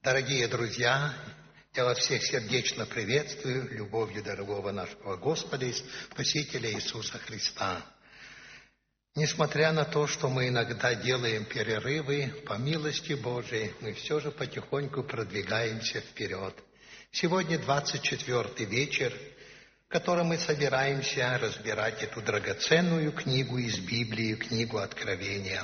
Дорогие друзья, я вас всех сердечно приветствую любовью дорогого нашего Господа и Спасителя Иисуса Христа. Несмотря на то, что мы иногда делаем перерывы, по милости Божией, мы все же потихоньку продвигаемся вперед. Сегодня 24-й вечер, в котором мы собираемся разбирать эту драгоценную книгу из Библии, книгу Откровения.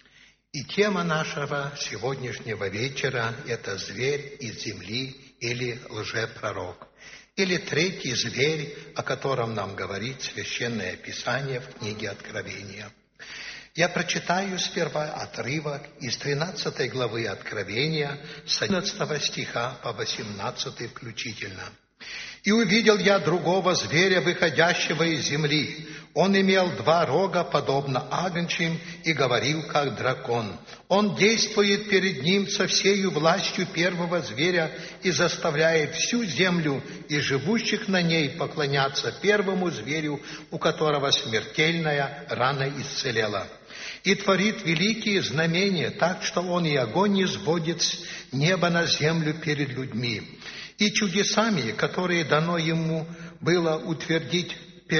И тема нашего сегодняшнего вечера – это зверь из земли или лжепророк, или третий зверь, о котором нам говорит Священное Писание в книге Откровения. Я прочитаю сперва отрывок из 13 главы Откровения, с 11 стиха по 18 включительно. «И увидел я другого зверя, выходящего из земли. Он имел 2 рога, подобно агнчим, и говорил, как дракон. Он действует перед ним со всею властью первого зверя и заставляет всю землю и живущих на ней поклоняться первому зверю, у которого смертельная рана исцелела. И творит великие знамения, так что он и огонь не сводит с неба на землю перед людьми. И чудесами, которые дано ему было творить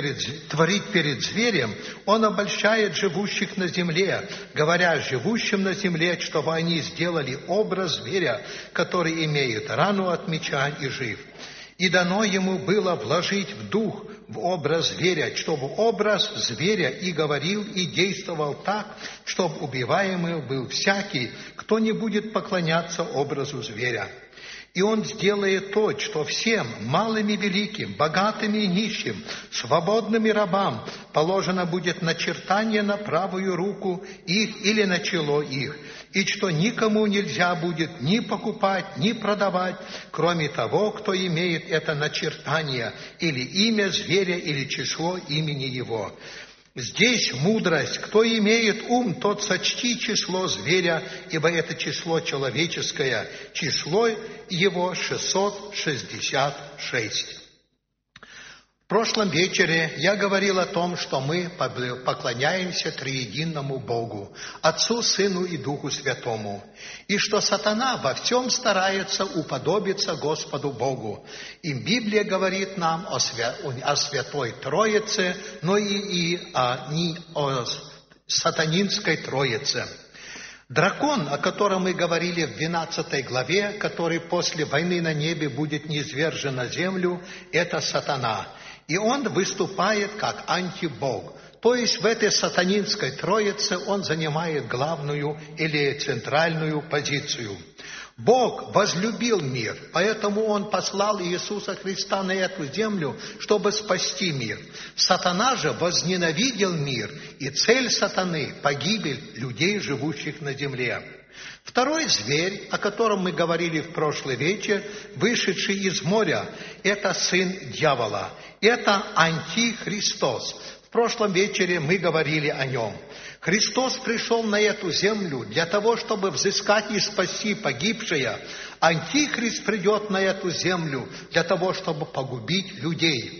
перед зверем, он обольщает живущих на земле, говоря живущим на земле, чтобы они сделали образ зверя, который имеет рану от меча и жив. И дано ему было вложить в дух в образ зверя, чтобы образ зверя и говорил, и действовал так, чтобы убиваемый был всякий, кто не будет поклоняться образу зверя. И он сделает то, что всем, малым и великим, богатым и нищим, свободным и рабам, положено будет начертание на правую руку их или на чело их, и что никому нельзя будет ни покупать, ни продавать, кроме того, кто имеет это начертание, или имя зверя, или число имени его. Здесь мудрость. Кто имеет ум, тот сочти число зверя, ибо это число человеческое, число его 666. В прошлом вечере я говорил о том, что мы поклоняемся триединому Богу, Отцу, Сыну и Духу Святому, и что сатана во всем старается уподобиться Господу Богу. И Библия говорит нам о Святой Троице, но и о сатанинской Троице. Дракон, о котором мы говорили в 12 главе, который после войны на небе будет низвержен на землю, это сатана. И он выступает как антибог. То есть в этой сатанинской троице он занимает главную или центральную позицию. Бог возлюбил мир, поэтому Он послал Иисуса Христа на эту землю, чтобы спасти мир. Сатана же возненавидел мир, и цель сатаны – погибель людей, живущих на земле. Второй зверь, о котором мы говорили в прошлый вечер, вышедший из моря, это сын дьявола, это антихристос. В прошлом вечере мы говорили о нем. Христос пришел на эту землю для того, чтобы взыскать и спасти погибшее. Антихрист придет на эту землю для того, чтобы погубить людей.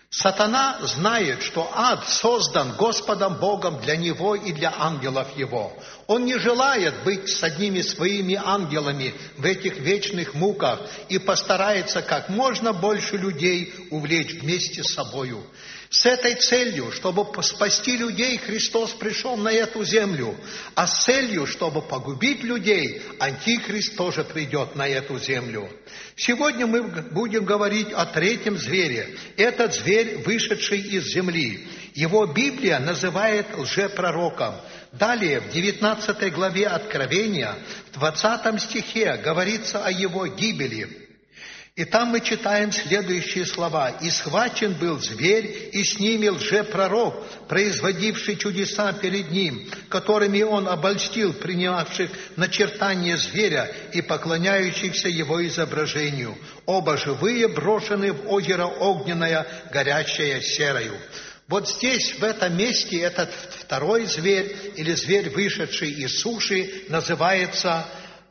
Сатана знает, что ад создан Господом Богом для него и для ангелов его. Он не желает быть с одними своими ангелами в этих вечных муках и постарается как можно больше людей увлечь вместе с собою. С этой целью, чтобы спасти людей, Христос пришел на эту землю, а с целью, чтобы погубить людей, Антихрист тоже придет на эту землю. Сегодня мы будем говорить о третьем звере. Этот зверь, вышедший из земли. Его Библия называет лжепророком. Далее, в 19 главе Откровения, в 20 стихе говорится о его гибели. И там мы читаем следующие слова. «И схвачен был зверь, и с ними лжепророк, производивший чудеса перед ним, которыми он обольстил принявших начертание зверя и поклоняющихся его изображению. Оба живые брошены в озеро огненное, горящее серою». Вот здесь, в этом месте, этот второй зверь, или зверь, вышедший из суши, называется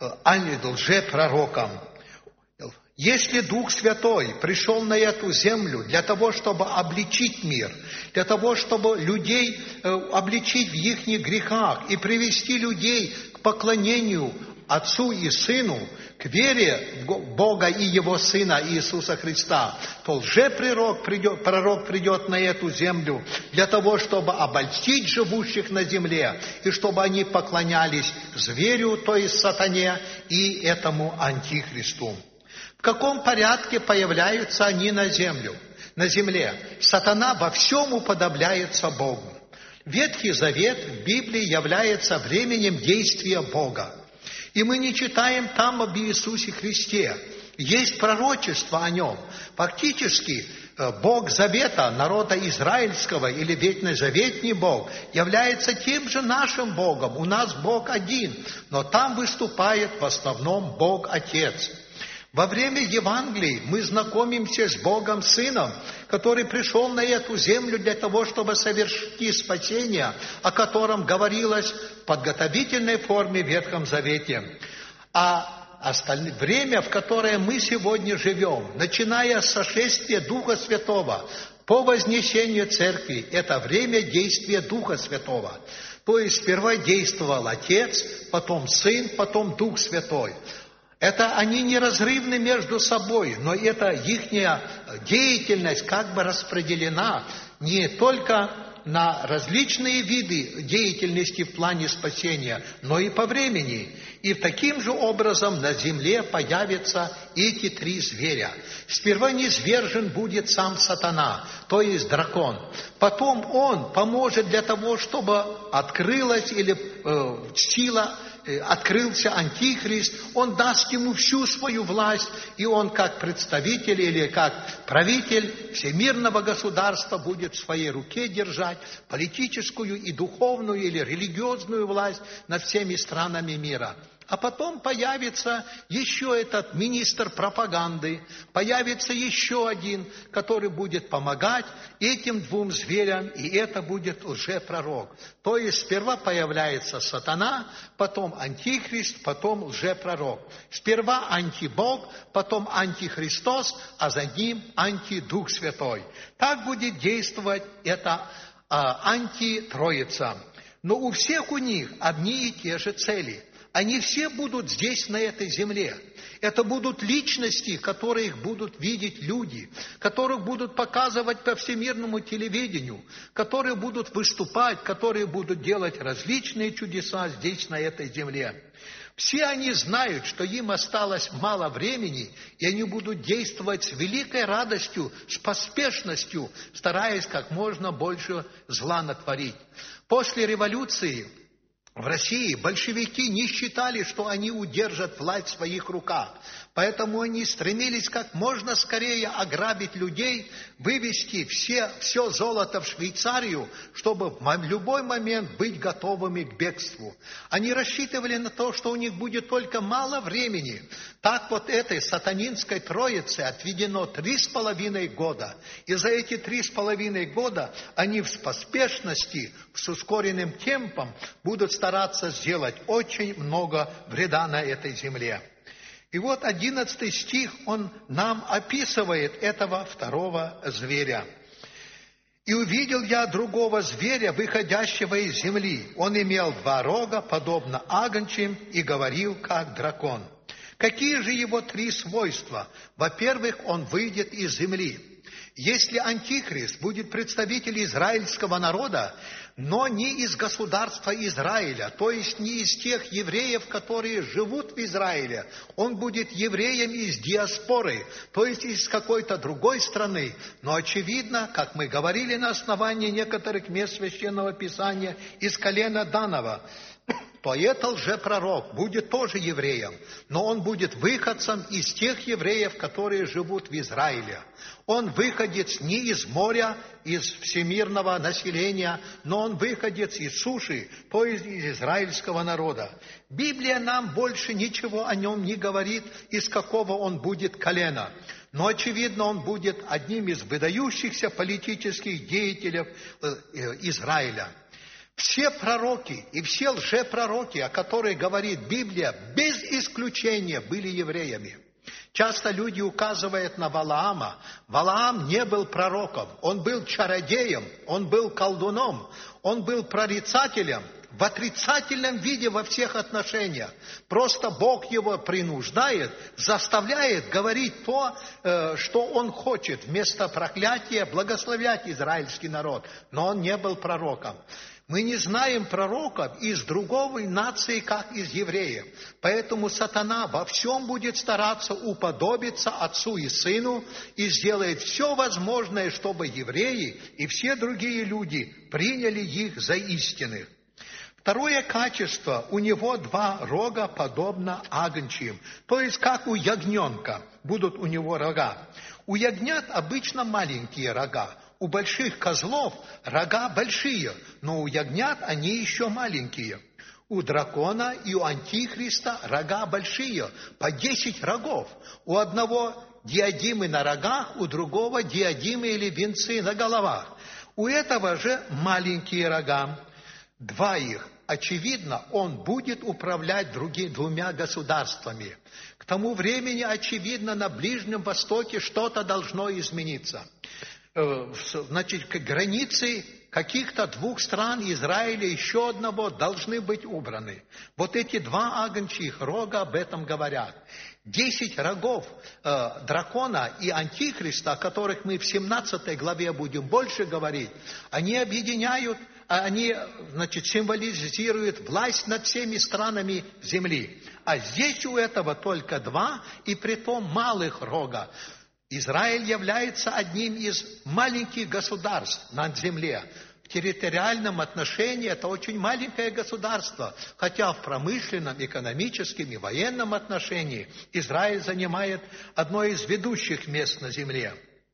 лжепророком. Если Дух Святой пришел на эту землю для того, чтобы обличить мир, для того, чтобы людей обличить в их грехах и привести людей к поклонению Отцу и Сыну, к вере в Бога и Его Сына Иисуса Христа, то лжепророк придет на эту землю для того, чтобы обольстить живущих на земле, и чтобы они поклонялись зверю, то есть сатане, и этому антихристу. В каком порядке появляются они на земле? Сатана во всем уподобляется Богу. Ветхий Завет в Библии является временем действия Бога. И мы не читаем там об Иисусе Христе. Есть пророчество о Нем. Фактически, Бог Завета, народа израильского или ветхозаветний Бог, является тем же нашим Богом. У нас Бог один, но там выступает в основном Бог Отец. Во время Евангелий мы знакомимся с Богом Сыном, который пришел на эту землю для того, чтобы совершить спасение, о котором говорилось в подготовительной форме в Ветхом Завете. А остальное время, в которое мы сегодня живем, начиная с сошествия Духа Святого по вознесению Церкви, это время действия Духа Святого. То есть сперва действовал Отец, потом Сын, потом Дух Святой. Это они неразрывны между собой, но это их деятельность как бы распределена не только на различные виды деятельности в плане спасения, но и по времени. И таким же образом на земле появятся эти три зверя. Сперва низвержен будет сам сатана, то есть дракон. Потом он поможет для того, чтобы открылась или сила, открылся антихрист, он даст ему всю свою власть, и он как представитель или как правитель всемирного государства будет в своей руке держать политическую и духовную или религиозную власть над всеми странами мира. А потом появится еще этот министр пропаганды, появится еще один, который будет помогать этим двум зверям, и это будет лжепророк. То есть сперва появляется сатана, потом антихрист, потом лжепророк. Сперва антибог, потом антихристос, а за ним антидух святой. Так будет действовать эта антитроица. Но у всех у них одни и те же цели. Они все будут здесь, на этой земле. Это будут личности, которые их будут видеть люди, которых будут показывать по всемирному телевидению, которые будут выступать, которые будут делать различные чудеса здесь, на этой земле. Все они знают, что им осталось мало времени, и они будут действовать с великой радостью, с поспешностью, стараясь как можно больше зла натворить. После революции в России большевики не считали, что они удержат власть в своих руках. Поэтому они стремились как можно скорее ограбить людей, вывести все золото в Швейцарию, чтобы в любой момент быть готовыми к бегству. Они рассчитывали на то, что у них будет только мало времени. Так вот этой сатанинской троице отведено 3,5 года. И за эти 3,5 года они в поспешности, с ускоренным темпом будут стараться сделать очень много вреда на этой земле. И вот 11 стих, он нам описывает этого второго зверя. «И увидел я другого зверя, выходящего из земли. Он имел 2 рога, подобно агнчим, и говорил, как дракон». Какие же его 3 свойства? Во-первых, он выйдет из земли. Если антихрист будет представитель израильского народа, но не из государства Израиля, то есть не из тех евреев, которые живут в Израиле, он будет евреем из диаспоры, то есть из какой-то другой страны. Но очевидно, как мы говорили на основании некоторых мест Священного Писания, из колена Данова, то это лжепророк будет тоже евреем, но он будет выходцем из тех евреев, которые живут в Израиле. Он выходец не из моря, из всемирного населения, но он выходец из суши, то есть из израильского народа. Библия нам больше ничего о нем не говорит, из какого он будет колена. Но, очевидно, он будет одним из выдающихся политических деятелей Израиля. Все пророки и все лжепророки, о которых говорит Библия, без исключения были евреями. Часто люди указывают на Валаама. Валаам не был пророком, он был чародеем, он был колдуном, он был прорицателем, в отрицательном виде во всех отношениях. Просто Бог его принуждает, заставляет говорить то, что он хочет, вместо проклятия благословлять израильский народ. Но он не был пророком. Мы не знаем пророков из другой нации, как из евреев. Поэтому сатана во всем будет стараться уподобиться Отцу и Сыну и сделает все возможное, чтобы евреи и все другие люди приняли их за истинных. Второе качество, у него два рога, подобно агнчьим, то есть как у ягненка будут у него рога. У ягнят обычно маленькие рога. У больших козлов рога большие, но у ягнят они еще маленькие. У дракона и у антихриста рога большие, по 10 рогов. У одного диадимы на рогах, у другого диадимы или венцы на головах. У этого же маленькие рога, два их. Очевидно, он будет управлять двумя государствами. К тому времени, очевидно, на Ближнем Востоке что-то должно измениться. Значит, границы каких-то двух стран, Израиля, еще одного, должны быть убраны. Вот эти два агнчьих рога об этом говорят. 10 рогов дракона и антихриста, о которых мы в 17 главе будем больше говорить, они объединяют, они, значит, символизируют власть над всеми странами земли. А здесь у этого только два, и притом малых рога. Израиль является одним из маленьких государств на земле. В территориальном отношении это очень маленькое государство, хотя в промышленном, экономическом и военном отношении Израиль занимает одно из ведущих мест на земле.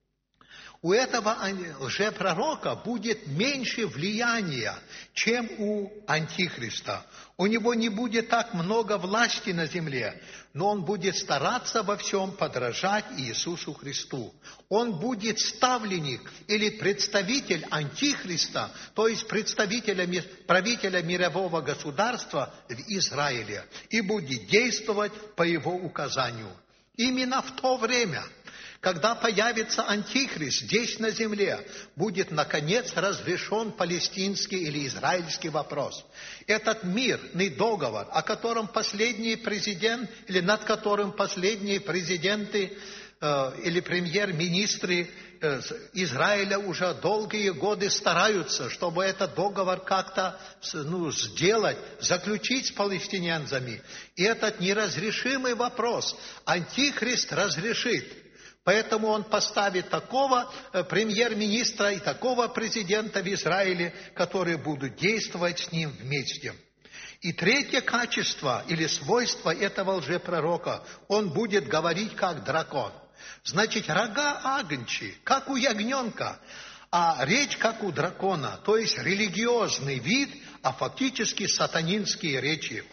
У этого лжепророка будет меньше влияния, чем у антихриста. У него не будет так много власти на земле, но он будет стараться во всем подражать Иисусу Христу. Он будет ставленник или представитель антихриста, то есть правителя мирового государства в Израиле, и будет действовать по его указанию. Именно в то время, когда появится антихрист здесь на земле, будет наконец разрешен палестинский или израильский вопрос. Этот мирный договор, о котором последний президент, или над которым последние президенты или премьер-министры Израиля уже долгие годы стараются, чтобы этот договор как-то сделать, заключить с палестинянцами. И этот неразрешимый вопрос антихрист разрешит. Поэтому он поставит такого премьер-министра и такого президента в Израиле, которые будут действовать с ним вместе. И третье качество или свойство этого лжепророка, он будет говорить как дракон. Значит, рога агнчи, как у ягненка, а речь как у дракона, то есть религиозный вид, а фактически сатанинские речи.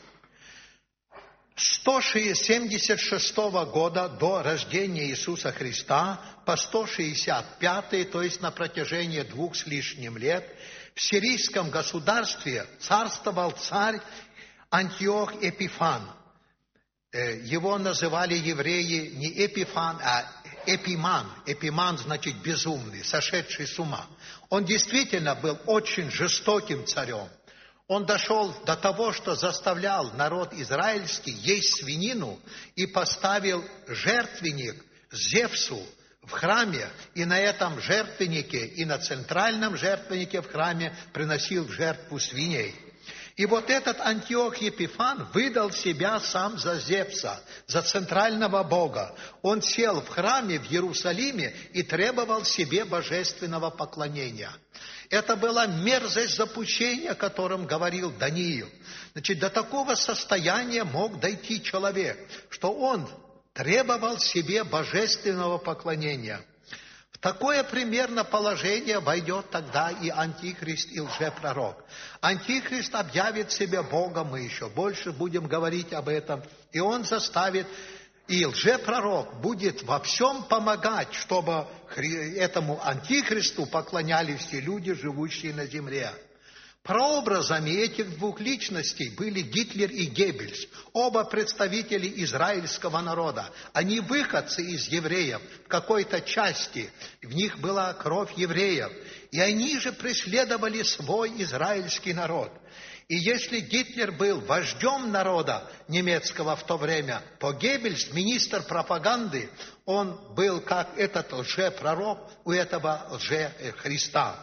176 года до рождения Иисуса Христа по 165, то есть на протяжении 2 с лишним лет, в сирийском государстве царствовал царь Антиох Эпифан. Его называли евреи не Эпифан, а Эпиман. Эпиман значит безумный, сошедший с ума. Он действительно был очень жестоким царем. Он дошел до того, что заставлял народ израильский есть свинину и поставил жертвенник Зевсу в храме, и на этом жертвеннике, и на центральном жертвеннике в храме приносил в жертву свиней. И вот этот Антиох Епифан выдал себя сам за Зевса, за центрального бога. Он сел в храме в Иерусалиме и требовал себе божественного поклонения. Это была мерзость запущения, о котором говорил Даниил. Значит, до такого состояния мог дойти человек, что он требовал себе божественного поклонения. В такое примерно положение войдет тогда и антихрист, и лжепророк. Антихрист объявит себя Богом, мы еще больше будем говорить об этом, и он заставит, и лжепророк будет во всем помогать, чтобы этому антихристу поклонялись все люди, живущие на земле. Прообразами этих двух личностей были Гитлер и Геббельс, оба представители израильского народа. Они выходцы из евреев в какой-то части, в них была кровь евреев. И они же преследовали свой израильский народ. И если Гитлер был вождем народа немецкого в то время, то Геббельс, министр пропаганды, он был как этот лжепророк у этого лже-Христа.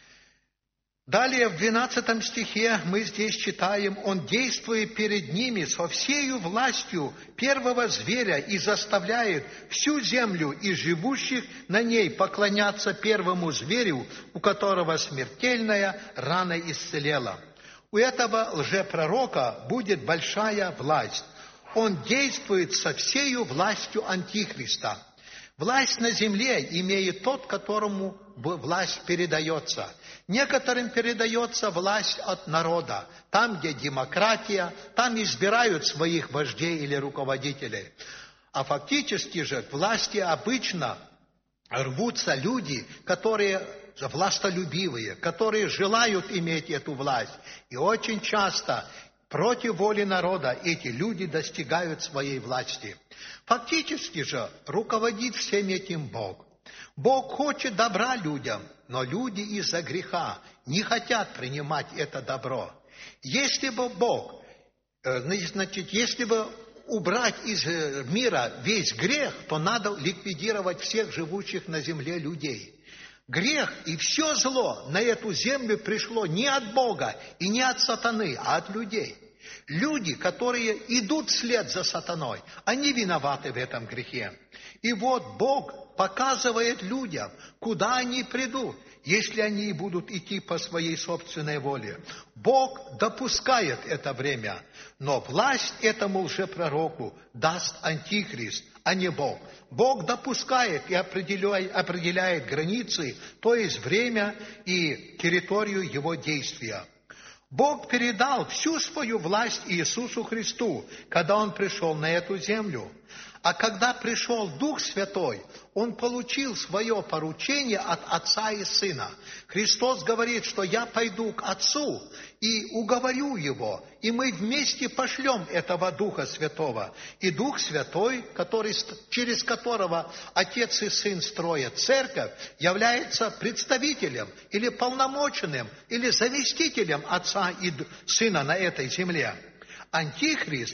Далее в 12 стихе мы здесь читаем: «Он, действуя перед ними со всею властью первого зверя, и заставляет всю землю и живущих на ней поклоняться первому зверю, у которого смертельная рана исцелела». У этого лжепророка будет большая власть. Он действует со всею властью Антихриста. Власть на земле имеет тот, которому власть передается. Некоторым передается власть от народа. Там, где демократия, там избирают своих вождей или руководителей. А фактически же к власти обычно рвутся люди, которые властолюбивые, которые желают иметь эту власть. И очень часто против воли народа эти люди достигают своей власти. Фактически же руководит всем этим Бог. Бог хочет добра людям, но люди из-за греха не хотят принимать это добро. Если бы Бог, если бы убрать из мира весь грех, то надо ликвидировать всех живущих на земле людей. Грех и все зло на эту землю пришло не от Бога и не от сатаны, а от людей. Люди, которые идут вслед за сатаной, они виноваты в этом грехе. И вот Бог показывает людям, куда они придут, если они будут идти по своей собственной воле. Бог допускает это время, но власть этому лжепророку даст Антихрист, а не Бог. Бог допускает и определяет границы, то есть время и территорию его действия. Бог передал всю свою власть Иисусу Христу, когда Он пришел на эту землю. А когда пришел Дух Святой, Он получил свое поручение от Отца и Сына. Христос говорит, что я пойду к Отцу и уговорю Его, и мы вместе пошлем этого Духа Святого. И Дух Святой, через которого Отец и Сын строят церковь, является представителем или полномоченным, или заместителем Отца и Сына на этой земле. Антихрист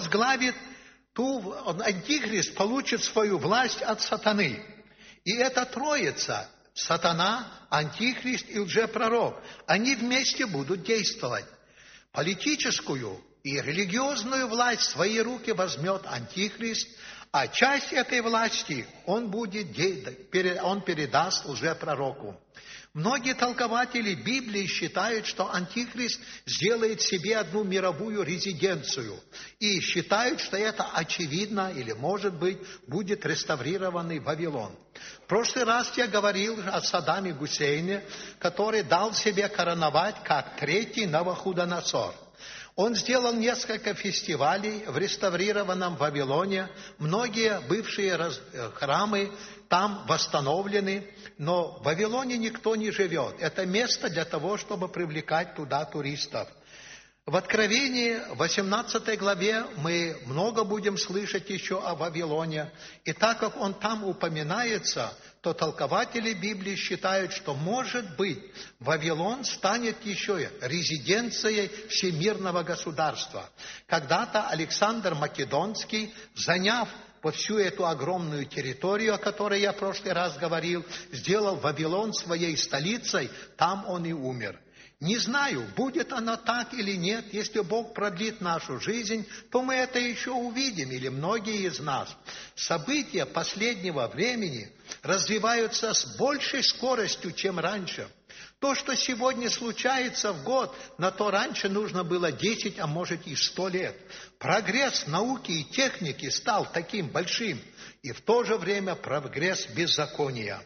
Антихрист получит свою власть от сатаны. И эта троица, сатана, антихрист и лжепророк, они вместе будут действовать. Политическую и религиозную власть в свои руки возьмет антихрист, а часть этой власти он передаст лжепророку. Многие толкователи Библии считают, что Антихрист сделает себе одну мировую резиденцию. И считают, что это очевидно, или, может быть, будет реставрированный Вавилон. В прошлый раз я говорил о Саддаме Гусейне, который дал себе короновать как третий Навуходоносор. Он сделал несколько фестивалей в реставрированном Вавилоне. Многие бывшие храмы там восстановлены, но в Вавилоне никто не живет. Это место для того, чтобы привлекать туда туристов. В Откровении, 18 главе, мы много будем слышать еще о Вавилоне. И так как он там упоминается, то толкователи Библии считают, что, может быть, Вавилон станет еще резиденцией всемирного государства. Когда-то Александр Македонский, заняв всю эту огромную территорию, о которой я в прошлый раз говорил, сделал Вавилон своей столицей, там он и умер. Не знаю, будет оно так или нет. Если Бог продлит нашу жизнь, то мы это еще увидим, или многие из нас. События последнего времени развиваются с большей скоростью, чем раньше. То, что сегодня случается в год, на то раньше нужно было 10, а может и 100 лет. Прогресс науки и техники стал таким большим, и в то же время прогресс беззакония.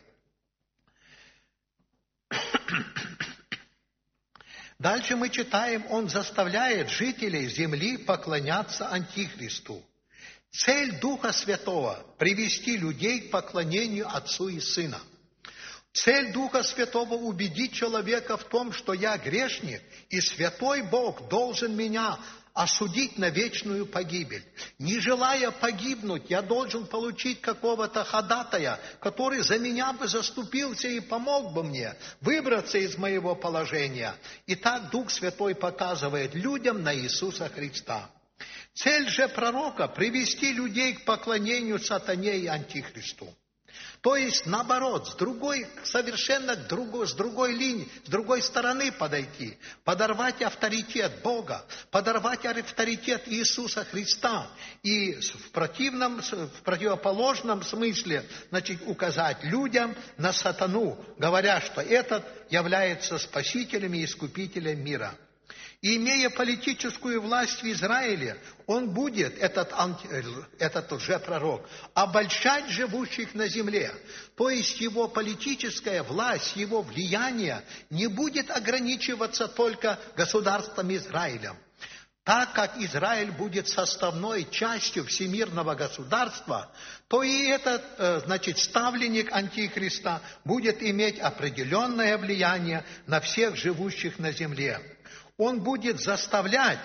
Дальше мы читаем, он заставляет жителей земли поклоняться Антихристу. Цель Духа Святого – привести людей к поклонению Отцу и Сына. Цель Духа Святого – убедить человека в том, что я грешник, и Святой Бог должен меня осудить на вечную погибель. Не желая погибнуть, я должен получить какого-то ходатая, который за меня бы заступился и помог бы мне выбраться из моего положения. И так Дух Святой показывает людям на Иисуса Христа. Цель же пророка – привести людей к поклонению сатане и антихристу. То есть, наоборот, с другой линии, с другой стороны подойти, подорвать авторитет Бога, подорвать авторитет Иисуса Христа и в противоположном смысле, указать людям на сатану, говоря, что этот является спасителем и искупителем мира. И имея политическую власть в Израиле, он будет, этот лжепророк, обольщать живущих на земле. То есть его политическая власть, его влияние не будет ограничиваться только государством Израилем. Так как Израиль будет составной частью всемирного государства, то и этот, ставленник Антихриста будет иметь определенное влияние на всех живущих на земле. Он будет заставлять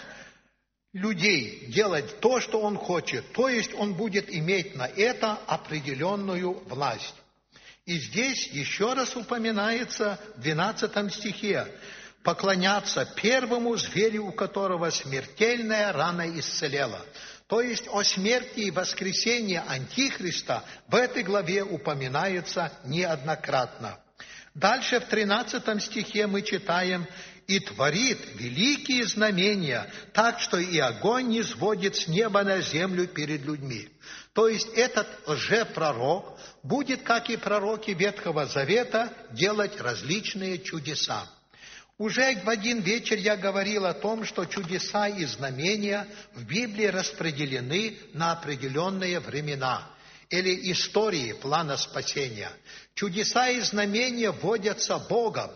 людей делать то, что он хочет, то есть он будет иметь на это определенную власть. И здесь еще раз упоминается в 12 стихе: поклоняться первому зверю, у которого смертельная рана исцелела. То есть о смерти и воскресении Антихриста в этой главе упоминается неоднократно. Дальше в 13 стихе мы читаем: «И творит великие знамения, так что и огонь не сводит с неба на землю перед людьми». То есть этот лжепророк будет, как и пророки Ветхого Завета, делать различные чудеса. Уже в один вечер я говорил о том, что чудеса и знамения в Библии распределены на определенные времена или истории плана спасения. Чудеса и знамения вводятся Богом.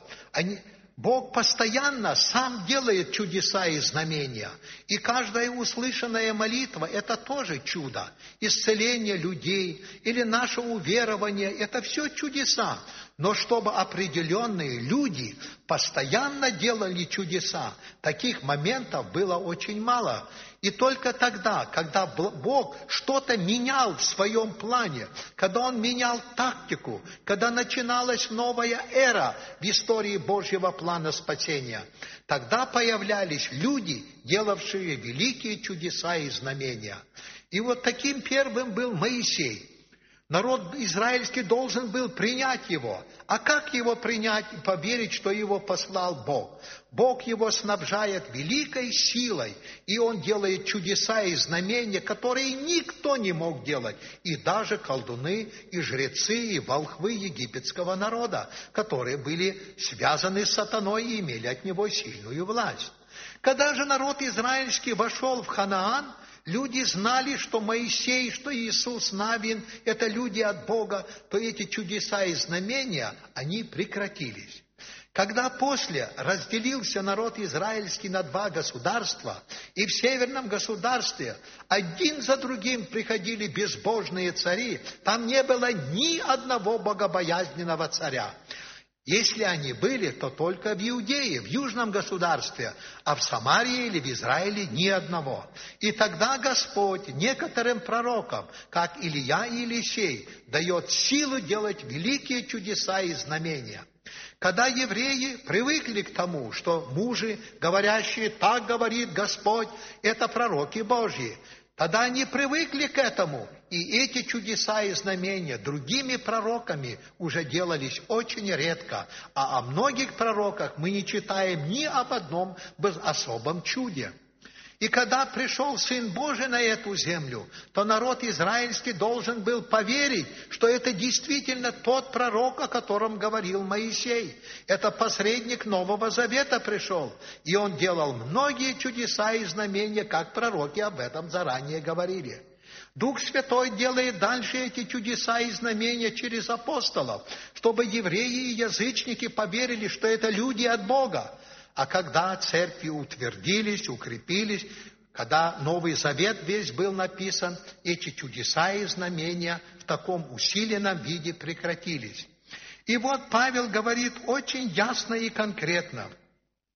Бог постоянно сам делает чудеса и знамения. И каждая услышанная молитва – это тоже чудо. Исцеление людей или наше уверование – это все чудеса. Но чтобы определенные люди постоянно делали чудеса, таких моментов было очень мало. И только тогда, когда Бог что-то менял в своем плане, когда Он менял тактику, когда начиналась новая эра в истории Божьего плана спасения, тогда появлялись люди, делавшие великие чудеса и знамения. И вот таким первым был Моисей. Народ израильский должен был принять его. А как его принять и поверить, что его послал Бог? Бог его снабжает великой силой, и он делает чудеса и знамения, которые никто не мог делать, и даже колдуны, и жрецы, и волхвы египетского народа, которые были связаны с сатаной и имели от него сильную власть. Когда же народ израильский вошел в Ханаан, люди знали, что Моисей, что Иисус Навин – это люди от Бога, то эти чудеса и знамения, они прекратились. Когда после разделился народ израильский на два государства, и в северном государстве один за другим приходили безбожные цари, там не было ни одного богобоязненного царя. Если они были, то только в Иудее, в южном государстве, а в Самарии или в Израиле ни одного. И тогда Господь некоторым пророкам, как Илия и Елисей, дает силу делать великие чудеса и знамения. Когда евреи привыкли к тому, что мужи, говорящие «так говорит Господь», это пророки Божьи, тогда они привыкли к этому, и эти чудеса и знамения другими пророками уже делались очень редко, а о многих пророках мы не читаем ни об одном особом чуде. И когда пришел Сын Божий на эту землю, то народ израильский должен был поверить, что это действительно тот пророк, о котором говорил Моисей. Это посредник Нового Завета пришел, и он делал многие чудеса и знамения, как пророки об этом заранее говорили. Дух Святой делает дальше эти чудеса и знамения через апостолов, чтобы евреи и язычники поверили, что это люди от Бога. А когда церкви утвердились, укрепились, когда Новый Завет весь был написан, эти чудеса и знамения в таком усиленном виде прекратились. И вот Павел говорит очень ясно и конкретно: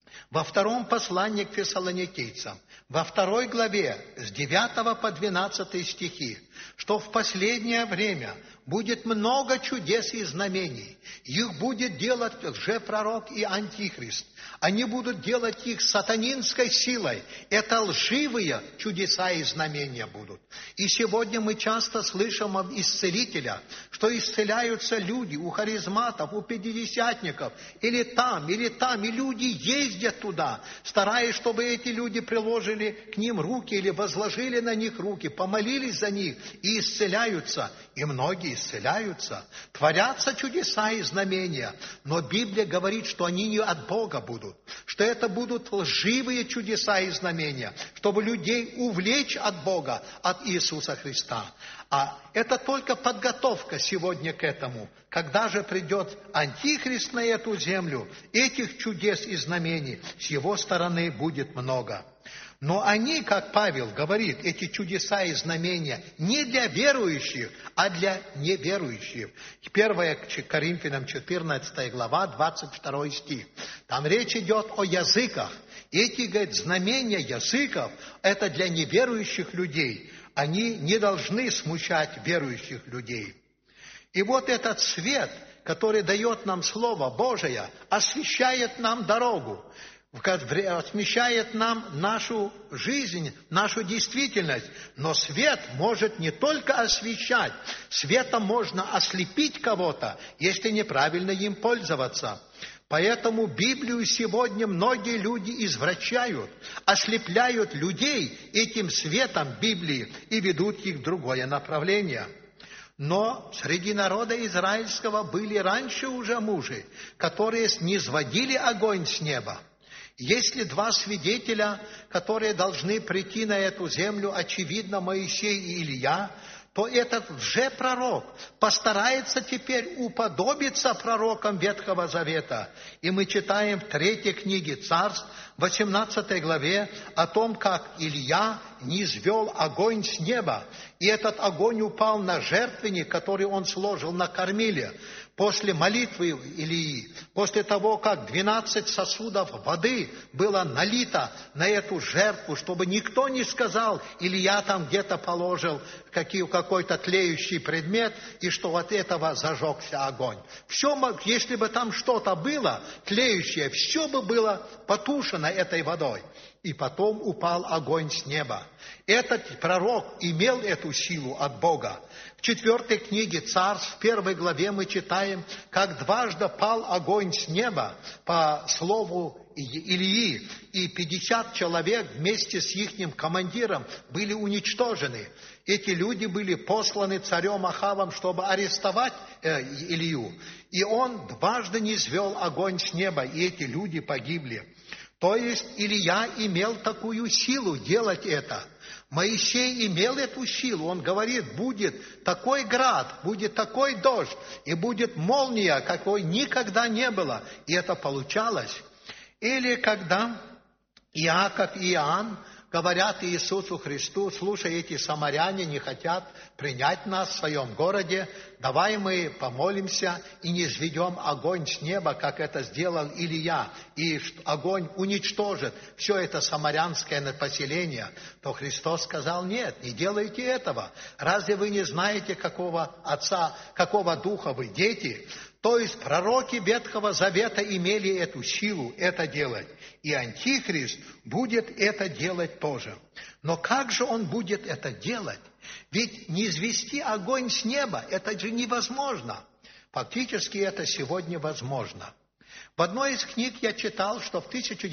во втором послании к Фессалоникийцам, во 2 главе, с 9 по 12 стихи, что в последнее время будет много чудес и знамений. Их будет делать лжепророк и антихрист. Они будут делать их сатанинской силой. Это лживые чудеса и знамения будут. И сегодня мы часто слышим об исцелителях, что исцеляются люди у харизматов, у пятидесятников, или там, и люди ездят туда, стараясь, чтобы эти люди приложили к ним руки или возложили на них руки, помолились за них и исцеляются. И многие исцеляются, творятся чудеса и знамения, но Библия говорит, что они не от Бога будут, что это будут лживые чудеса и знамения, чтобы людей увлечь от Бога, от Иисуса Христа. А это только подготовка сегодня к этому. Когда же придет Антихрист на эту землю, этих чудес и знамений с его стороны будет много. Но они, как Павел говорит, эти чудеса и знамения не для верующих, а для неверующих. 1 Коринфянам 14 глава, 22 стих. Там речь идет о языках. Эти, говорит, знамения языков, это для неверующих людей. Они не должны смущать верующих людей. И вот этот свет, который дает нам Слово Божие, освещает нам дорогу, освещает нам нашу жизнь, нашу действительность. Но свет может не только освещать, светом можно ослепить кого-то, если неправильно им пользоваться. Поэтому Библию сегодня многие люди извращают, ослепляют людей этим светом Библии и ведут их в другое направление. Но среди народа израильского были раньше уже мужи, которые низводили огонь с неба. Есть ли два свидетеля, которые должны прийти на эту землю, очевидно, Моисей и Илья, то этот лжепророк постарается теперь уподобиться пророкам Ветхого Завета. И мы читаем в 3 книге Царств, 18 главе, о том, как Илья низвел огонь с неба, и этот огонь упал на жертвенник, который он сложил на кормиле. После молитвы Илии, после того, как 12 сосудов воды было налито на эту жертву, чтобы никто не сказал, Илья там где-то положил какой-то тлеющий предмет, и что от этого зажегся огонь. Все, если бы там что-то было тлеющее, все бы было потушено этой водой. И потом упал огонь с неба. Этот пророк имел эту силу от Бога. В 4 книге Царств, в 1 главе мы читаем, как дважды пал огонь с неба по слову Илии, и 50 человек вместе с их командиром были уничтожены. Эти люди были посланы царем Ахавом, чтобы арестовать Илию. И он дважды низвел огонь с неба, и эти люди погибли. То есть Илья имел такую силу делать это. Моисей имел эту силу. Он говорит, будет такой град, будет такой дождь, и будет молния, какой никогда не было. И это получалось. Или когда Иаков и Иоанн говорят Иисусу Христу, слушай, эти самаряне не хотят принять нас в своем городе, давай мы помолимся и низведем огонь с неба, как это сделал Илия, и огонь уничтожит все это самарянское поселение. То Христос сказал, нет, не делайте этого. Разве вы не знаете, какого отца, какого духа вы дети? То есть пророки Ветхого Завета имели эту силу это делать. И Антихрист будет это делать тоже. Но как же он будет это делать? Ведь низвести огонь с неба, это же невозможно. Фактически это сегодня возможно. В одной из книг я читал, что в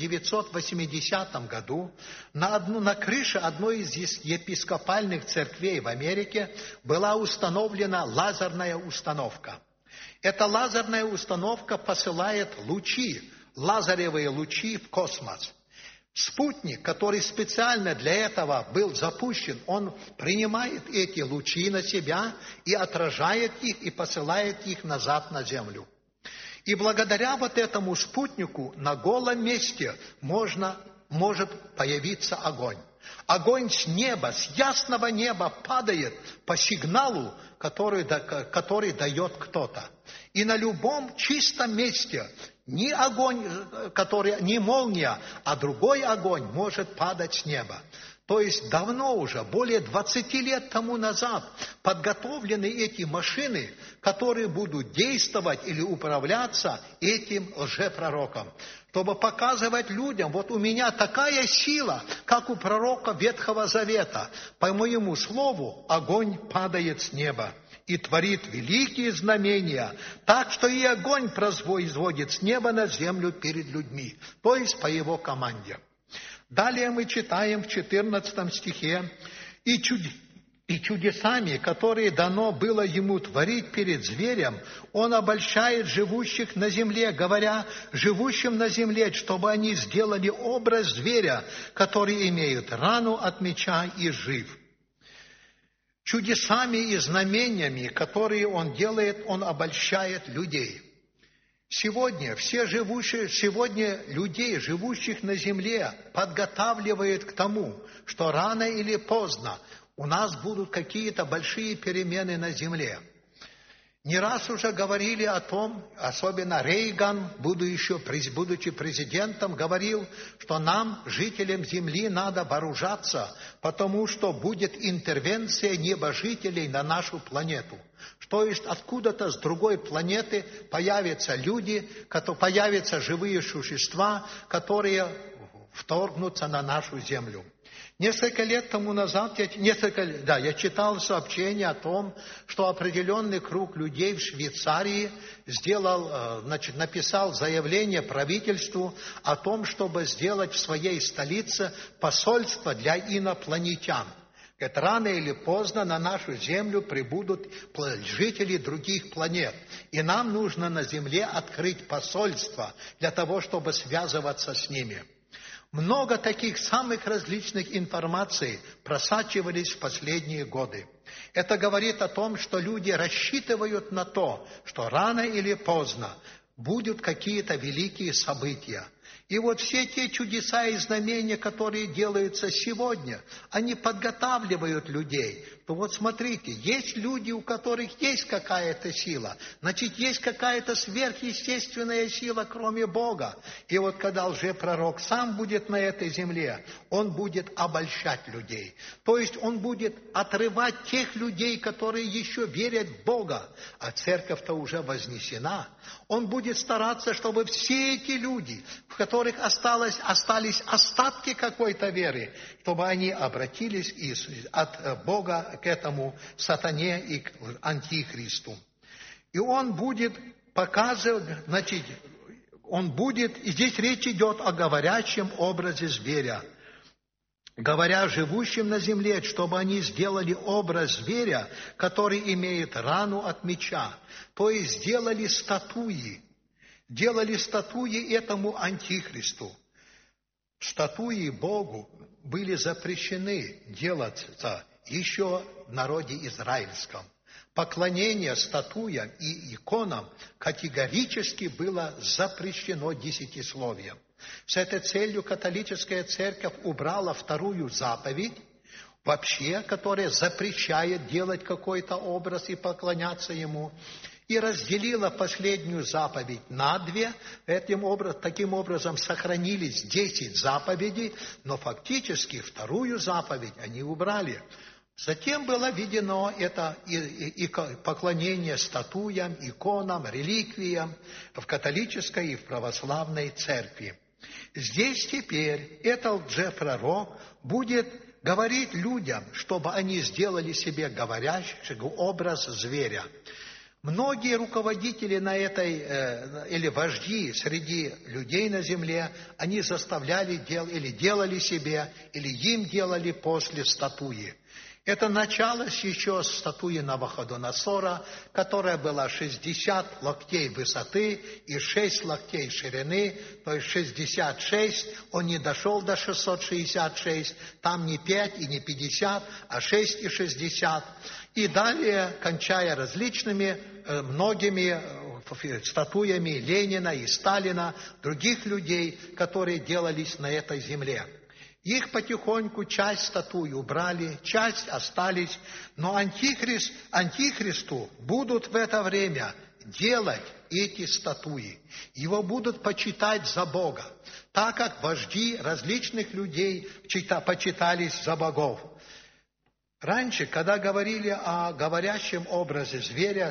1980 году на крыше одной из епископальных церквей в Америке была установлена лазерная установка. Эта лазерная установка посылает лучи, лазеревые лучи в космос. Спутник, который специально для этого был запущен, он принимает эти лучи на себя и отражает их, и посылает их назад на Землю. И благодаря вот этому спутнику на голом месте может появиться огонь. Огонь с неба, с ясного неба падает по сигналу, который дает кто-то. И на любом чистом месте ни огонь, не молния, а другой огонь может падать с неба. То есть давно уже, более 20 лет тому назад, подготовлены эти машины, которые будут действовать или управляться этим лжепророком, чтобы показывать людям, вот у меня такая сила, как у пророка Ветхого Завета. По моему слову, огонь падает с неба и творит великие знамения, так что и огонь производит с неба на землю перед людьми, то есть по его команде. Далее мы читаем в 14 стихе, «И чудесами, которые дано было ему творить перед зверем, он обольщает живущих на земле, говоря живущим на земле, чтобы они сделали образ зверя, который имеет рану от меча и жив». Чудесами и знамениями, которые он делает, он обольщает людей. Сегодня людей, живущих на земле, подготавливает к тому, что рано или поздно у нас будут какие-то большие перемены на земле. Не раз уже говорили о том, особенно Рейган, будучи президентом, говорил, что нам, жителям Земли, надо вооружаться, потому что будет интервенция небожителей на нашу планету. То есть откуда-то с другой планеты появятся люди, появятся живые существа, которые вторгнутся на нашу Землю. Несколько лет тому назад я читал сообщение о том, что определенный круг людей в Швейцарии написал заявление правительству о том, чтобы сделать в своей столице посольство для инопланетян. Говорит, рано или поздно на нашу Землю прибудут жители других планет. И нам нужно на Земле открыть посольство для того, чтобы связываться с ними. Много таких самых различных информаций просачивались в последние годы. Это говорит о том, что люди рассчитывают на то, что рано или поздно будут какие-то великие события. И вот все те чудеса и знамения, которые делаются сегодня, они подготавливают людей. То вот смотрите, есть люди, у которых есть какая-то сила, значит, есть какая-то сверхъестественная сила, кроме Бога. И вот когда лжепророк сам будет на этой земле, он будет обольщать людей. То есть он будет отрывать тех людей, которые еще верят в Бога, а церковь-то уже вознесена. Он будет стараться, чтобы все эти люди, в которых остались остатки какой-то веры, чтобы они обратились от Бога к этому сатане и к антихристу. И он будет показывать, и здесь речь идет о говорящем образе зверя, говоря живущим на земле, чтобы они сделали образ зверя, который имеет рану от меча, то есть сделали статуи этому антихристу. Статуи Богу были запрещены делаться еще в народе израильском. Поклонение статуям и иконам категорически было запрещено десятисловием. С этой целью католическая церковь убрала вторую заповедь, вообще, которая запрещает делать какой-то образ и поклоняться ему, и разделила последнюю заповедь на две. Таким образом сохранились 10 заповедей, но фактически вторую заповедь они убрали. Затем было введено это и поклонение статуям, иконам, реликвиям в католической и в православной церкви. Здесь теперь этот лжепророк будет говорить людям, чтобы они сделали себе говорящий образ зверя. Многие руководители или вожди среди людей на земле, они заставляли или делали себе, или им делали после статуи. Это началось еще с статуи Навуходоносора, которая была 60 локтей высоты и 6 локтей ширины, то есть 66. Он не дошел до 666, там не 5 и не 50, а 6 и 60. И далее, кончая различными, многими статуями Ленина и Сталина, других людей, которые делались на этой земле. Их потихоньку часть статуи убрали, часть остались, но антихристу будут в это время делать эти статуи. Его будут почитать за Бога, так как вожди различных людей почитались за богов. Раньше, когда говорили о говорящем образе зверя,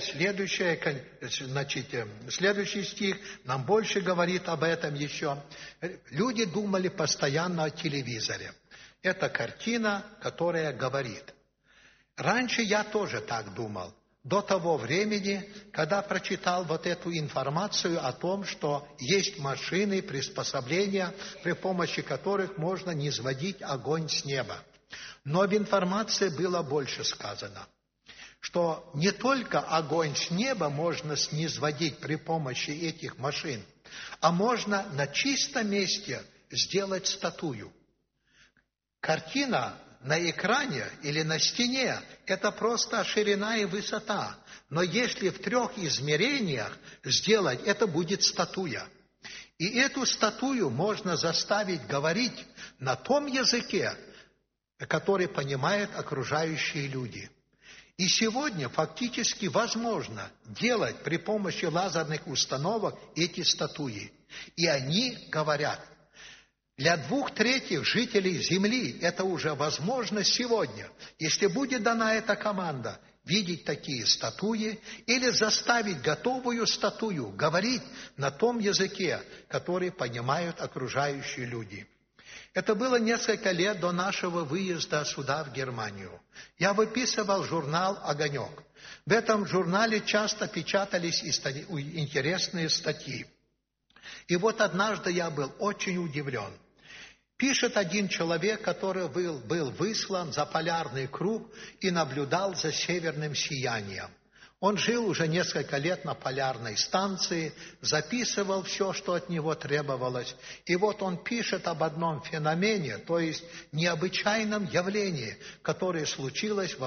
следующий стих нам больше говорит об этом еще. Люди думали постоянно о телевизоре. Это картина, которая говорит. Раньше я тоже так думал. До того времени, когда прочитал вот эту информацию о том, что есть машины, приспособления, при помощи которых можно низводить огонь с неба. Но в информации было больше сказано, что не только огонь с неба можно снизводить при помощи этих машин, а можно на чистом месте сделать статую. Картина на экране или на стене – это просто ширина и высота. Но если в 3 измерениях сделать, это будет статуя. И эту статую можно заставить говорить на том языке, который понимают окружающие люди. И сегодня фактически возможно делать при помощи лазерных установок эти статуи. И они говорят. Для 2/3 жителей Земли это уже возможно сегодня, если будет дана эта команда, видеть такие статуи или заставить готовую статую говорить на том языке, который понимают окружающие люди. Это было несколько лет до нашего выезда сюда, в Германию. Я выписывал журнал «Огонек». В этом журнале часто печатались интересные статьи. И вот однажды я был очень удивлен. Пишет один человек, который был выслан за полярный круг и наблюдал за северным сиянием. Он жил уже несколько лет на полярной станции, записывал все, что от него требовалось. И вот он пишет об одном феномене, то есть необычайном явлении, которое случился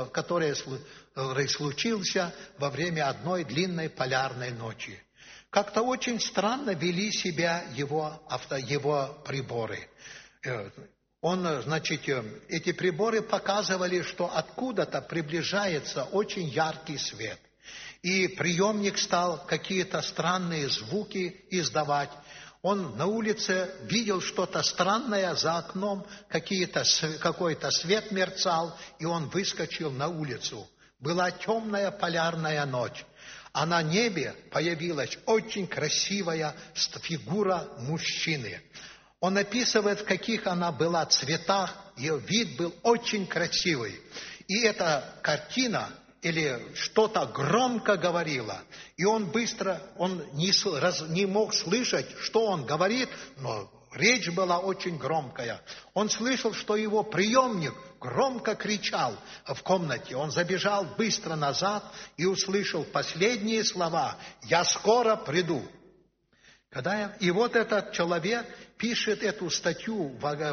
во время одной длинной полярной ночи. Как-то очень странно вели себя его приборы. Эти приборы показывали, что откуда-то приближается очень яркий свет. И приемник стал какие-то странные звуки издавать. Он на улице видел что-то странное за окном, какой-то свет мерцал, и он выскочил на улицу. Была темная полярная ночь, а на небе появилась очень красивая фигура мужчины. Он описывает, в каких она была цветах, ее вид был очень красивый. И эта картина или что-то громко говорила, и он не мог слышать, что он говорит, но речь была очень громкая. Он слышал, что его приемник громко кричал в комнате. Он забежал быстро назад и услышал последние слова: «Я скоро приду». И вот этот человек пишет эту статью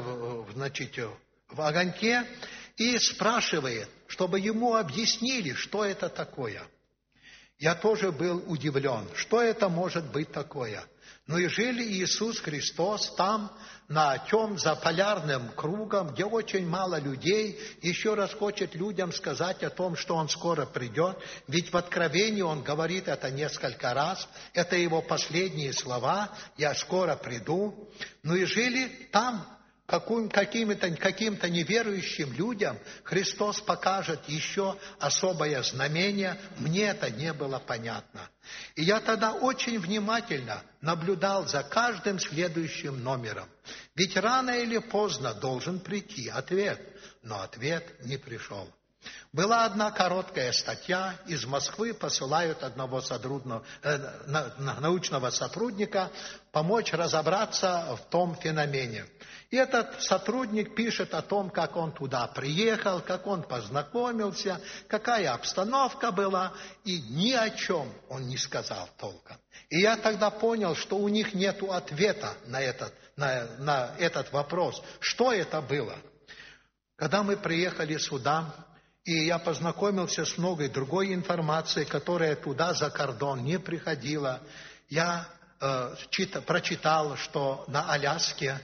в «Огоньке» и спрашивает, чтобы ему объяснили, что это такое. Я тоже был удивлен, что это может быть такое. Но и жили Иисус Христос там, за полярным кругом, где очень мало людей, еще раз хочет людям сказать о том, что Он скоро придет. Ведь в Откровении Он говорит это несколько раз. Это Его последние слова: «Я скоро приду». Ну и жили там, каким-то неверующим людям Христос покажет еще особое знамение. Мне это не было понятно. И я тогда очень внимательно наблюдал за каждым следующим номером. Ведь рано или поздно должен прийти ответ, но ответ не пришел. Была одна короткая статья, из Москвы посылают одного научного сотрудника помочь разобраться в том феномене. И этот сотрудник пишет о том, как он туда приехал, как он познакомился, какая обстановка была, и ни о чем он не сказал толком. И я тогда понял, что у них нет ответа на этот вопрос, что это было. Когда мы приехали сюда, и я познакомился с многой другой информацией, которая туда за кордон не приходила, я прочитал, что на Аляске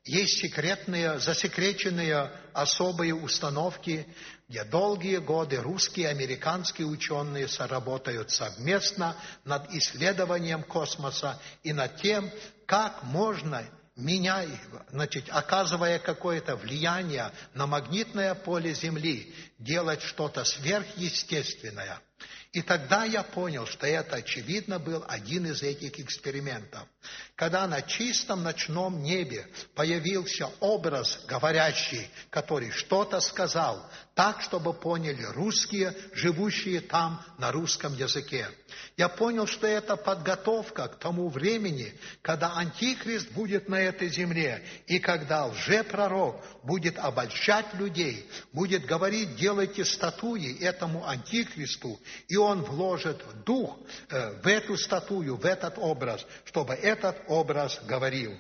Есть засекреченные особые установки, где долгие годы русские и американские ученые соработают совместно над исследованием космоса и над тем, как можно, оказывая какое-то влияние на магнитное поле Земли, делать что-то сверхъестественное. И тогда я понял, что это, очевидно, был один из этих экспериментов. Когда на чистом ночном небе появился образ говорящий, который что-то сказал, так, чтобы поняли русские, живущие там на русском языке. Я понял, что это подготовка к тому времени, когда Антихрист будет на этой земле, и когда лжепророк будет обольщать людей, будет говорить: делайте статуи этому Антихристу, и он вложит дух в эту статую, в этот образ, чтобы этот образ говорил.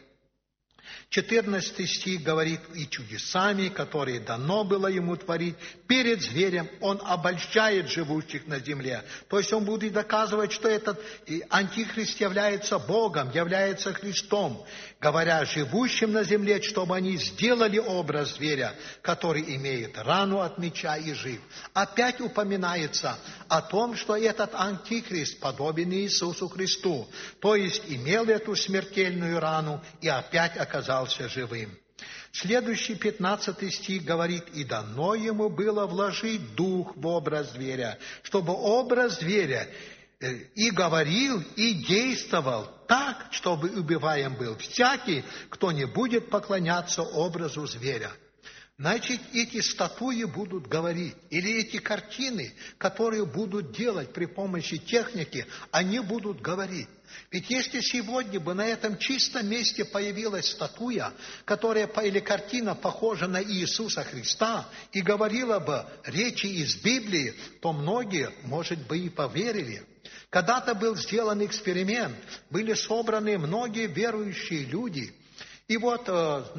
14 стих говорит: «И чудесами, которые дано было ему творить перед зверем, он обольщает живущих на земле». То есть он будет доказывать, что этот Антихрист является Богом, является Христом, говоря живущим на земле, чтобы они сделали образ зверя, который имеет рану от меча и жив. Опять упоминается о том, что этот Антихрист подобен Иисусу Христу, то есть имел эту смертельную рану и опять оказался живым. Следующий 15 стих говорит: «И дано ему было вложить дух в образ зверя, чтобы образ зверя и говорил, и действовал так, чтобы убиваем был всякий, кто не будет поклоняться образу зверя». Значит, эти статуи будут говорить, или эти картины, которые будут делать при помощи техники, они будут говорить. Ведь если сегодня бы на этом чистом месте появилась статуя, или картина, похожа на Иисуса Христа, и говорила бы речи из Библии, то многие, может быть, и поверили. Когда-то был сделан эксперимент, были собраны многие верующие люди. И вот,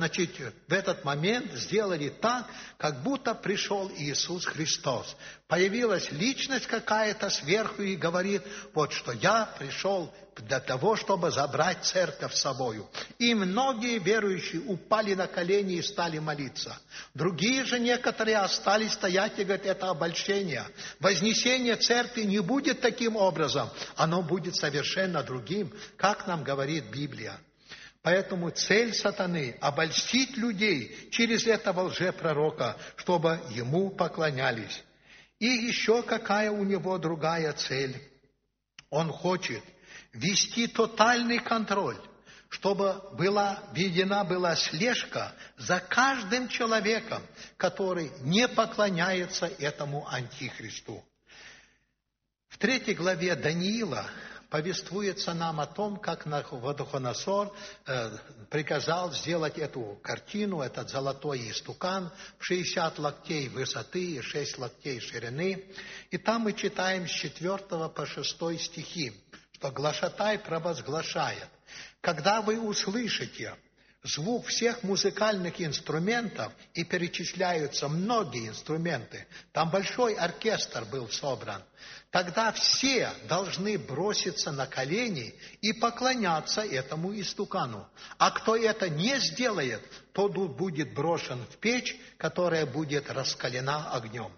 в этот момент сделали так, как будто пришел Иисус Христос. Появилась личность какая-то сверху и говорит: вот что я пришел для того, чтобы забрать церковь с собою. И многие верующие упали на колени и стали молиться. Другие же некоторые остались стоять и говорят: это обольщение. Вознесение церкви не будет таким образом, оно будет совершенно другим, как нам говорит Библия. Поэтому цель сатаны – обольстить людей через этого лжепророка, чтобы ему поклонялись. И еще какая у него другая цель? Он хочет вести тотальный контроль, чтобы введена была слежка за каждым человеком, который не поклоняется этому Антихристу. В 3 главе Даниила повествуется нам о том, как Навуходоносор приказал сделать эту картину, этот золотой истукан в 60 локтей высоты и 6 локтей ширины. И там мы читаем с 4 по 6 стихи, что глашатай провозглашает: «Когда вы услышите звук всех музыкальных инструментов», и перечисляются многие инструменты, там большой оркестр был собран, «тогда все должны броситься на колени и поклоняться этому истукану. А кто это не сделает, тот будет брошен в печь, которая будет раскалена огнем».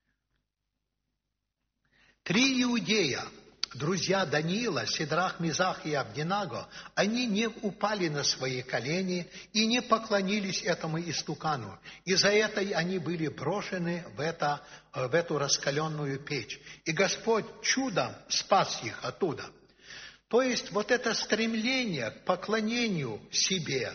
3 иудея, друзья Даниила, Сидрах, Мисах и Авденаго, они не упали на свои колени и не поклонились этому истукану. И за это они были брошены в эту раскаленную печь. И Господь чудом спас их оттуда. То есть вот это стремление к поклонению себе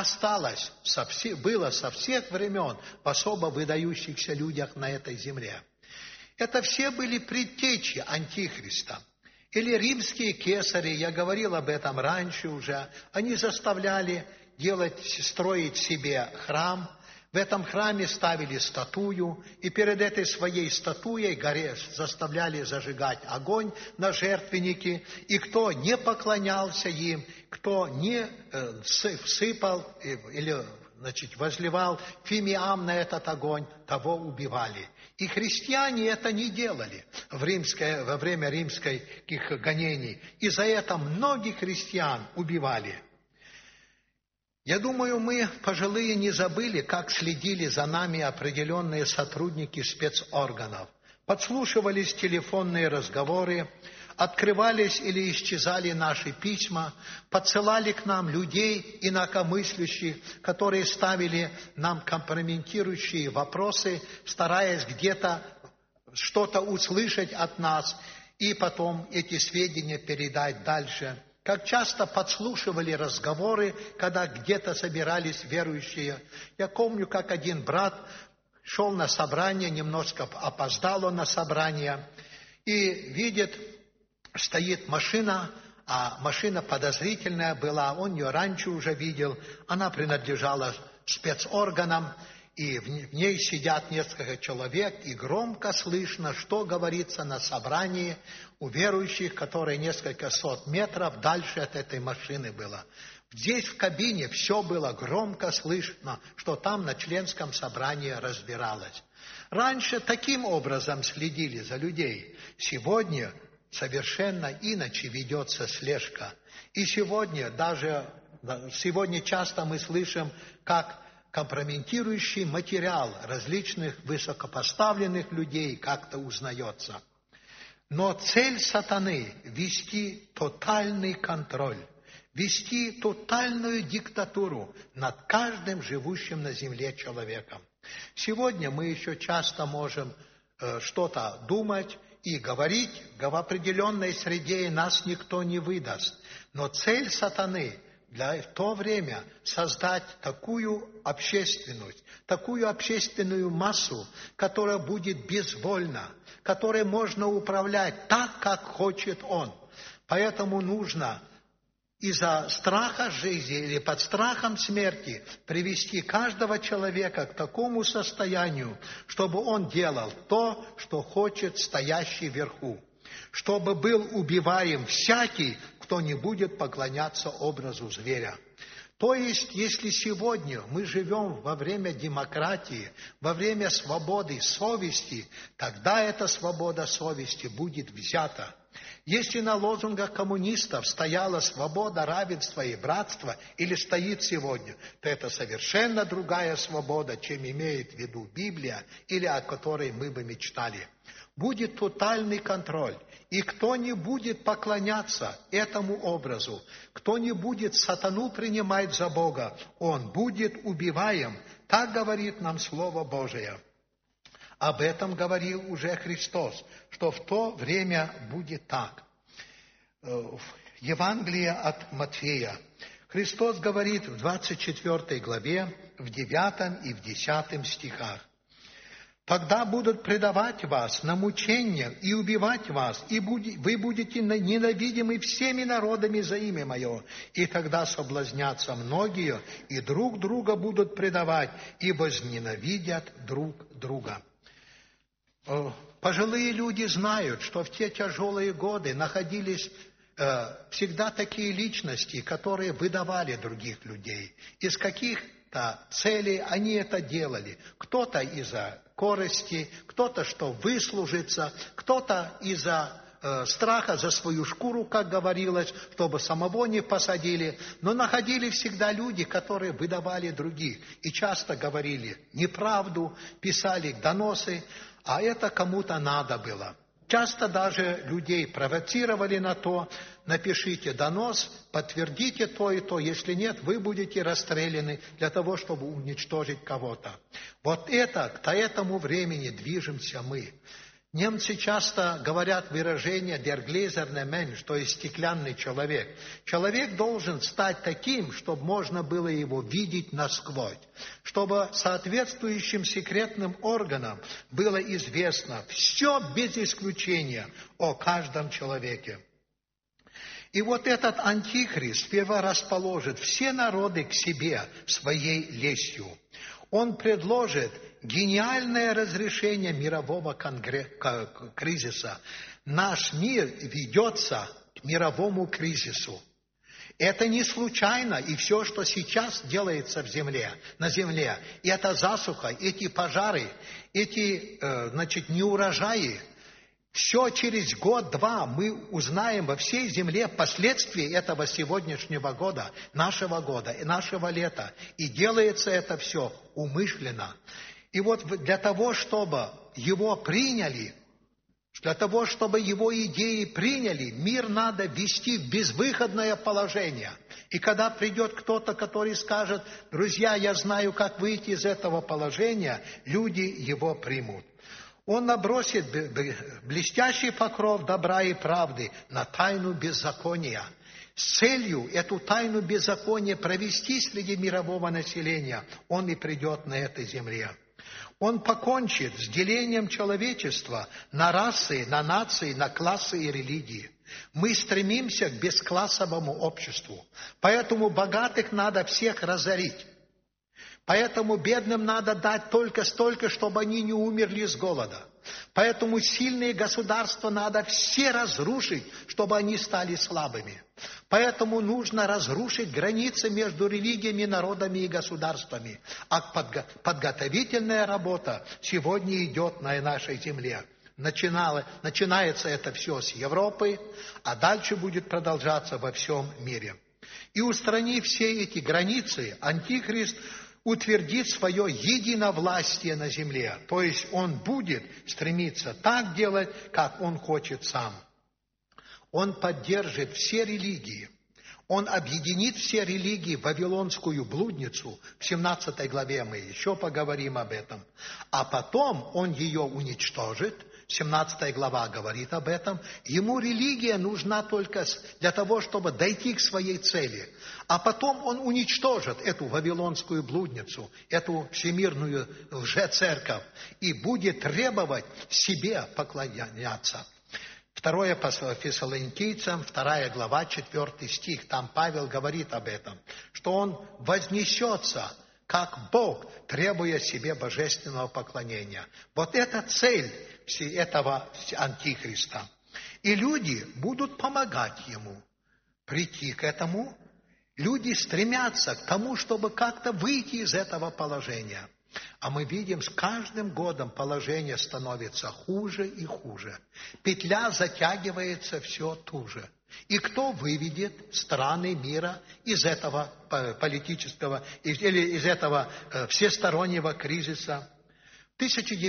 было со всех времен в особо выдающихся людях на этой земле. Это все были предтечи Антихриста. Или римские кесари, я говорил об этом раньше уже, они заставляли строить себе храм. В этом храме ставили статую, и перед этой своей статуей заставляли зажигать огонь на жертвеннике. И кто не поклонялся им, кто не всыпал или возливал фимиам на этот огонь, того убивали. И христиане это не делали во время римских гонений. И за это многих христиан убивали. Я думаю, мы, пожилые, не забыли, как следили за нами определенные сотрудники спецорганов. Подслушивались телефонные разговоры, открывались или исчезали наши письма, подсылали к нам людей инакомыслящих, которые ставили нам компрометирующие вопросы, стараясь где-то что-то услышать от нас и потом эти сведения передать дальше. Как часто подслушивали разговоры, когда где-то собирались верующие. Я помню, как один брат шел на собрание, немножко опоздал он на собрание, и видит, стоит машина, а машина подозрительная была, он ее раньше уже видел, она принадлежала спецорганам, и в ней сидят несколько человек, и громко слышно, что говорится на собрании у верующих, которые несколько сот метров дальше от этой машины было. Здесь в кабине все было громко слышно, что там на членском собрании разбиралось. Раньше таким образом следили за людей. Сегодня совершенно иначе ведется слежка. И сегодня часто мы слышим, как компрометирующий материал различных высокопоставленных людей как-то узнается. Но цель сатаны – вести тотальный контроль, вести тотальную диктатуру над каждым живущим на земле человеком. Сегодня мы еще часто можем что-то думать и говорить в определенной среде, и нас никто не выдаст. Но цель сатаны – в то время создать такую общественную массу, которая будет безвольна, которой можно управлять так, как хочет он. Поэтому нужно из-за страха жизни или под страхом смерти привести каждого человека к такому состоянию, чтобы он делал то, что хочет стоящий вверху, чтобы был убиваем всякий, кто не будет поклоняться образу зверя. То есть, если сегодня мы живем во время демократии, во время свободы совести, тогда эта свобода совести будет взята. Если на лозунгах коммунистов стояла свобода, равенство и братство, или стоит сегодня, то это совершенно другая свобода, чем имеет в виду Библия, или о которой мы бы мечтали. Будет тотальный контроль, и кто не будет поклоняться этому образу, кто не будет сатану принимать за Бога, он будет убиваем. Так говорит нам Слово Божие. Об этом говорил уже Христос, что в то время будет так. Евангелие от Матфея. Христос говорит в 24 главе, в 9 и в 10 стихах. «Тогда будут предавать вас на мучения и убивать вас, и вы будете ненавидимы всеми народами за имя Мое. И тогда соблазнятся многие, и друг друга будут предавать, и возненавидят друг друга». Пожилые люди знают, что в те тяжелые годы находились всегда такие личности, которые выдавали других людей. Из каких-то целей они это делали. Кто-то из-за корысти, кто-то, что выслужиться, кто-то из-за страха за свою шкуру, как говорилось, чтобы самого не посадили. Но находили всегда люди, которые выдавали других. И часто говорили неправду, писали доносы, а это кому-то надо было. Часто даже людей провоцировали на то: напишите донос, подтвердите то и то, если нет, вы будете расстреляны для того, чтобы уничтожить кого-то. Вот это, к этому времени движемся мы. Немцы часто говорят выражение «der gläserne Mensch», то есть «стеклянный человек». Человек должен стать таким, чтобы можно было его видеть насквозь, чтобы соответствующим секретным органам было известно все без исключения о каждом человеке. И вот этот антихрист сперва расположит все народы к себе своей лестью. Он предложит гениальное разрешение мирового кризиса. Наш мир ведется к мировому кризису. Это не случайно, и все, что сейчас делается на земле, и эта засуха, эти пожары, эти неурожаи, Все через год-два мы узнаем во всей земле последствия этого сегодняшнего года, и нашего лета. И делается это все умышленно. И вот для того, чтобы его приняли, для того, чтобы его идеи приняли, мир надо ввести в безвыходное положение. И когда придет кто-то, который скажет: друзья, я знаю, как выйти из этого положения, люди его примут. Он набросит блестящий покров добра и правды на тайну беззакония, с целью эту тайну беззакония провести среди мирового населения. Он и придет на этой земле. Он покончит с делением человечества на расы, на нации, на классы и религии. Мы стремимся к бесклассовому обществу, поэтому богатых надо всех разорить. Поэтому бедным надо дать только столько, чтобы они не умерли с голода. Поэтому сильные государства надо все разрушить, чтобы они стали слабыми. Поэтому нужно разрушить границы между религиями, народами и государствами. А подготовительная работа сегодня идет на нашей земле. Начинается это все с Европы, а дальше будет продолжаться во всем мире. И устранив все эти границы, Антихрист утвердит свое единовластие на земле. То есть он будет стремиться так делать, как он хочет сам. Он поддержит все религии. Он объединит все религии в Вавилонскую блудницу. В 17 главе мы еще поговорим об этом. А потом он ее уничтожит. 17 глава говорит об этом. Ему религия нужна только для того, чтобы дойти к своей цели. А потом он уничтожит эту вавилонскую блудницу, эту всемирную лжецерковь, и будет требовать себе поклоняться. 2 Фессалоникийцам, 2 глава, 4 стих. Там Павел говорит об этом, что он вознесется как Бог, требуя себе божественного поклонения. Вот это цель этого Антихриста. И люди будут помогать ему прийти к этому. Люди стремятся к тому, чтобы как-то выйти из этого положения. А мы видим, с каждым годом положение становится хуже и хуже. Петля затягивается все туже. И кто выведет страны мира из этого политического или из этого всестороннего кризиса? В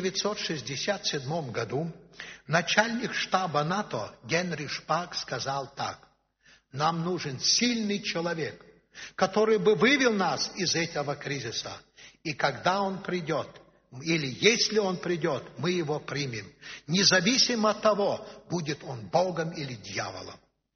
1967 году начальник штаба НАТО Генри Шпак сказал так: нам нужен сильный человек, который бы вывел нас из этого кризиса. И когда он придет, или если он придет, мы его примем, независимо от того, будет он Богом или дьяволом.